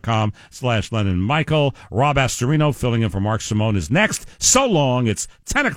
710WOR.com/Len and Michael. Rob Astorino filling in for Mark Simone is next. So long. It's 10 o'clock.